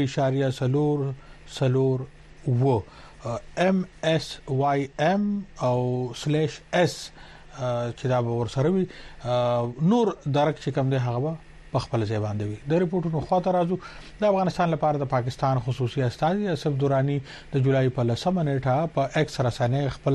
3.4 MSYM او /S چې دا به ورسره وي. نور درک چې کوم دی هغه په خپل ځای باندې وي. د ریپورتونو خاطر راځو د افغانستان لپاره د پاکستان خصوصي استازي اسف دورانی د جولای په 10 نیټه په ایکس رسانه خپل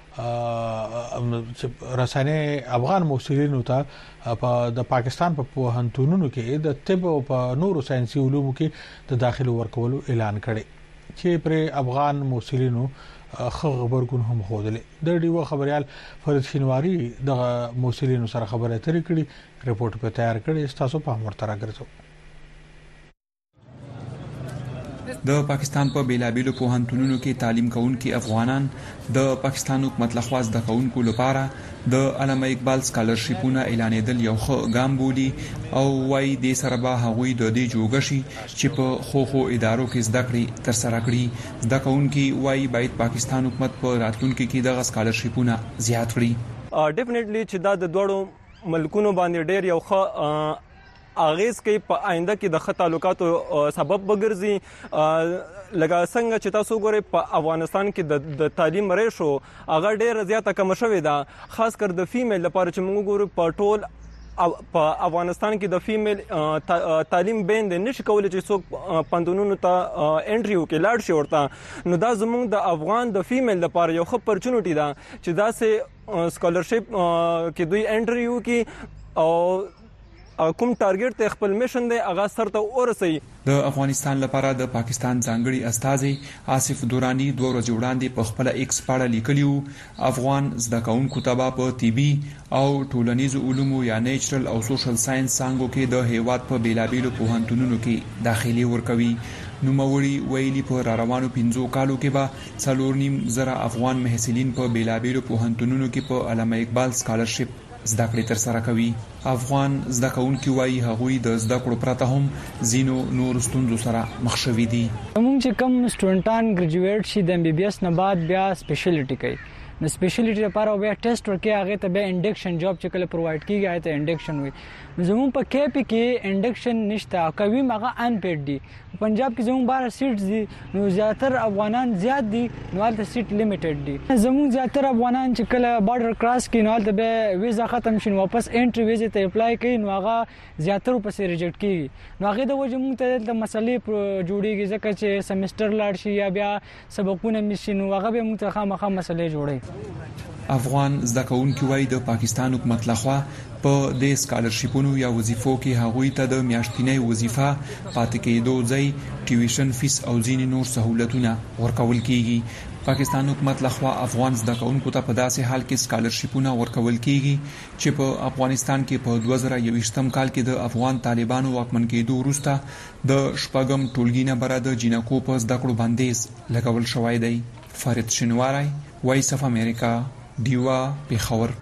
رسانه افغان مسؤلینو ته د پاکستان په پوهنتونونو کې د طب او په نورو ساينسي علومو کې د داخلو ورکولو اعلان کړي چې پر افغان مسؤلینو خبرګون هم خوده. د ډیو خبريال فرید شینواری د مسؤلینو سره خبره اترې کړي، ریپورت په تیار کړي، تاسو په مرترا ګرځو. د پاکستان په بیلابیلو پوهنتونونو کې تعلیم کوونکي افغانان د پاکستان حکومت لخوا د کوونکو لپاره د علامه اقبال سکالرشیپونه اعلانېدل یو ښه ګام بولي او وايي د سره به هغوی د دې جوګشي چې په خو ادارو کې زده کړې تر سره کړي. د کوونکي وايي باید پاکستان حکومت په راتلونکو کې د سکالرشیپونه زیات کړي. ډیفینیټلی چې دا د دوړو ملکونو باندې ډېر یو ښه اغیز کوي په آینده کې د تعلقاتو سبب وګرځي. لکه څنګه چې تاسو ګورئ په افغانستان کې د تعلیم ریشو هغه ډېر زیاته کم شوې ده، خاص کر د فیمیل لپاره چې موږ ګورو په ټول په افغانستان کې د فیمیل تعلیم بند نشي کولای چې څوک پندونونو ته انټری وکړي لاړ شي ورته. نو دا زموږ د افغان د فیمیل لپاره یو ښه اپورچونټی ده چې دا سه سکالرشپ کې دوی انټری وکړي او کوم ټارګټ ته خپل میشن دی هغه سره ورسي. د افغانستان لپاره د پاکستان ځانګړي استازي آصف دورانی 2 ورځې وړاندې په خپل ایکس پاڼه لیکلیو افغان زده کوونکو ته په طبي او ټولنیزو علومو یا نیچرل او سوشل ساينس څانګو کې د هیواد په بیلابیلو پوهنتونونو کې داخلي ورکوي. نوموړي ویلي په روانو 15 کالو کې به 4.5 افغان محصلین په بیلابیلو پوهنتونونو کې په علامه اقبال سکالرشپ زده کړې تر سره کوي. افغان زده کوونکي وايي هغوی د زده کړو پرته هم زینو نور ستونزو سره مخ شوي دي. موږ چې کوم سټوډنټان ګریجویټ شي د MBBS نه بعد بیا سپیشلیټي کوي. نو سپیشلیټي لپاره بیا ټیسټ ورکړي، هغه ته بیا انډکشن جاب چې کله پرووایډ کیږي هغه ته انډکشن وي. زموږ په KP کې انډکشن نشته، کوي مغه ان پیډ دي. پنجاب کې زموږ 12 سیټس دي، نو زیاتره افغانان زیات دي، نو هلته سیټ لیمیټډ دي. زموږ زیاتره افغانان چې کله بارډر کراس کوي نو هلته به ویزا ختم شي، واپس انټری ویزا ته اپلای کوي، نو هغه زیاتره پسې ریجیکټ کیږي. نو هغه د وجه موږ ته د مسلې جوړیږي ځکه چې سمستر لاړ شي یا بیا سبقونه مشي، نو هغه به موږ ته خامخا مسلې جوړي. افغان زده کوونکي وايي د پاکستان حکومت لخوا په د سکالرشیپونو یا وظیفو کې هغوی ته د میاشتنۍ وظیفه پاتې کېدو ځای ټیویشن فیس او ځینې نور سہولتونه ورکول کیږي. پاکستان حکومت لخوا افغان زده کوونکو ته په داسې حال کې سکالرشیپونه ورکول کیږي چې په افغانستان کې په 2021م کال کې د افغان طالبانو واکمن کېدو وروسته د شپږم ټولګي نه بره د جینکو په زده کړو باندې لګول شوی دی. فرید شینواری، وایس اف امریکا، ډیوا، پیښور.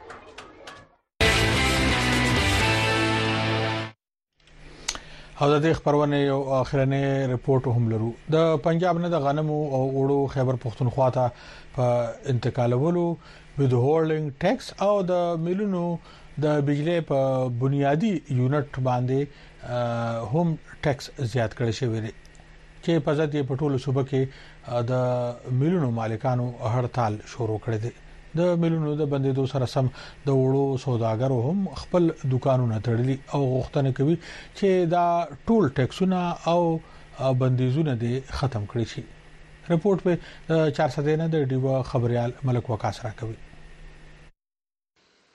او د دې خبرونه یو اخرنی ریپورت هم لرو. د پنجاب نه د غنمو او اوړو خیبر پختونخوا ته په انتقالولو وذ هولډینګ ټیکس او د میلونو د بجلی په بنیادی یونټ باندې هم ټیکس زیات کړی شوی دی چې په ځد یې په ټولو صوبه کې د میلونو مالکانو هړتال شروع کړی دی. د میلونو د بندیدو سره سم د وړو سوداګرو هم خپل دکانونه تړلي او غوښتنه کوي چې دا ټول ټیکسونه او بندیزونه دې ختم کړي شي. ریپورت په 4 نه د ډیوا خبريال ملک وقاص را کوي.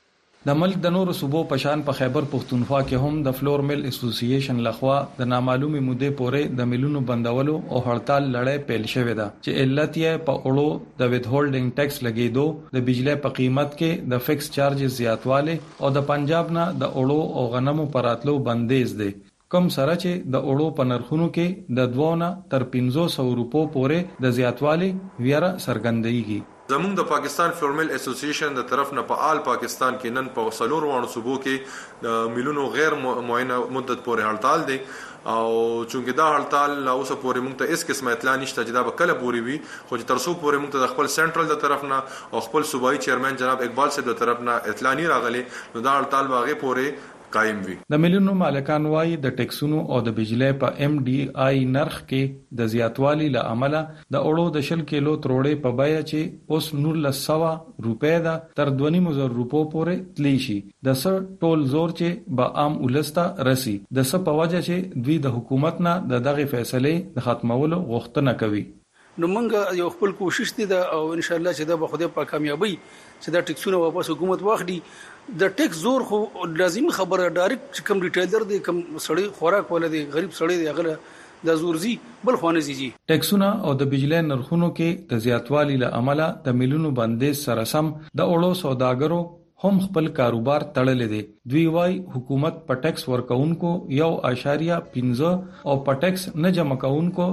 د ملک د نورو صوبو پشان په خیبر پختونخوا کې هم د فلور مل اسوسییشن لخوا د نامعلومه مودې پورې د ملونو بندولو او هړتال لړۍ پیل شوې ده چې علت یې په اړو د ویت هولډینګ ټیکس لګیدو د بجلی په قیمت کې د فکس چارجز زیاتواله او د پنجاب نه د اړو او غنمو پراتلو بندیز دي کوم سره چې د اړو په نرخونو کې د 2 نه تر 500 روپو پورې د زیاتواله ویره څرګندېږي زموږ د پاکستان فلورمل اسوسییشن د طرف نه په آل پاکستان کې نن په سلور وانه صوبو کې د ملونو غیر معینه مدت پورې هړتال دي او چونګې دا هړتال لا اوسه پورې موږ ته اس قسمه اطلاع نشته چې دا به کله پورې وي خو چې ترڅو پورې موږ ته د خپل سنټرل د طرف نه او خپل صوبایي چیرمن جناب اقبال صاحب د طرف نه اطلاع نه راغلي نو دا هړتال باغې پورې قائم وي د مليونو مالکان وايي د ټیکسونو او د بجلی په ام ډي آی نرخ کې د زیاتوالي له امله د اړو د 10 کیلو تروړې په بیه چې اوس 1900 روپے ده تر 2500 روپو پورې تلی شي د سر ټول زور چې به عام ولستا رسی د څه په وجه چې دوی د حکومت نه د دغه فیصله د ختمولو غوښتنه کوي نو موږ یو خپل کوشش دي او ان شاء الله چې دا به خوده په کامیابی چې دا ټیکسونه واپس حکومت واخلي د ټیکس زور خو لازمي خبره ډایرکټ کوم ریټیلر دی کوم سړی خوراک ولا دی غریب سړی دی هغه د زورزي بل خوانه زیږي ټیکسونه او د بجلی نرخونو کې د زیاتوالي له امله د ملونو بندیز سره سم د اړو سوداګرو هم خپل کاروبار تړلې دي دوی وايي حکومت په ټیکس ورکونکو 1.15 او په ټیکس نه جمع کونکو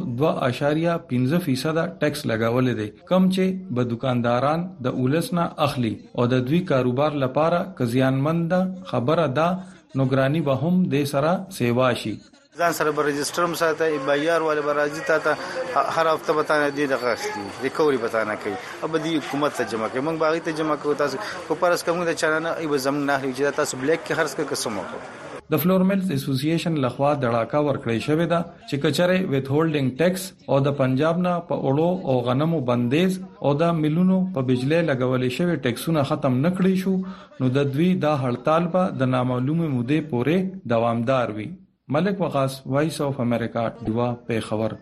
2.15% ټیکس لګولې دي کم چې به دکانداران د اولسنا اخلي او د دوی کاروبار لپاره کزیانمند خبره ده نوګرانی به هم د سره سیوا شي ځان سره به رجسترم ساته بایار والے برازي ته هر هفته بتانه دي دغه اخلي ریکوري بتانه کوي اب دي حکومت ته جمع کوي موږ باغی ته جمع کوو تاسو کو پرس کوم د چانه ای به زمون نه لري تاسو بلیک کې خرڅ کې قسم وکړو د فلور ملز اسوسییشن لخوا دړاکا ورکړی شوې ده چې کچره ویت هولډینګ ټیکس او د پنجاب نه په اړو او غنمو بندیز او د ملونو په بجلی لګولې شوی ټیکسونه ختم نکړي شو نو د دوی دا هړتال به د نامعلومه مودې پورې دوامدار وي ملک وقاص وایس اف امریکا دیوا په خبر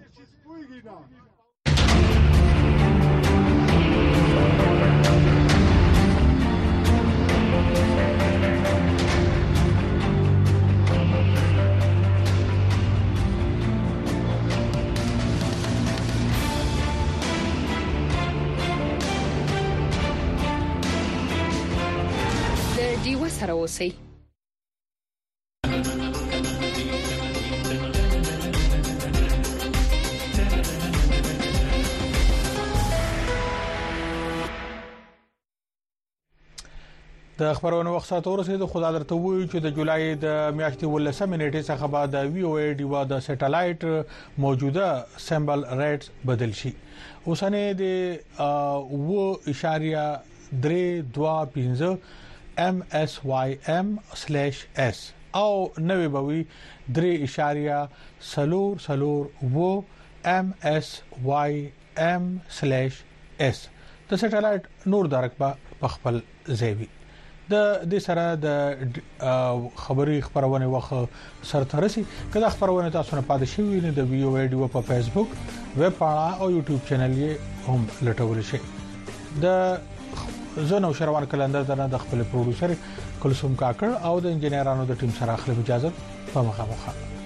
د دیوا سره اوسئ د خبرونو وخت سره ورسېد خو دا درته وایي چې د جولای د میاشتې 18 نیټې څخه بعد د وی او ای ډیوا د سټلایټ موجوده سمبل ریټس بدل شي اوسنه د 2.325 MSYM/S او نوې بوي 3.040 MSYM/S د سټلایټ نور درکبه په خپل ځای د دې سره د خبري خبرونه وخت سرترسي کله خبرونه تاسو نه پاتې شوي نه د ویو ویډیو په فیسبوک ویب پاڼه او یوټیوب چینل یې هم لټول شي د زنو شروان کلندر د خپل پروډوسر کلثوم کاکړ او د انجنیرانو د ټیم سره خپل اجازه په مخه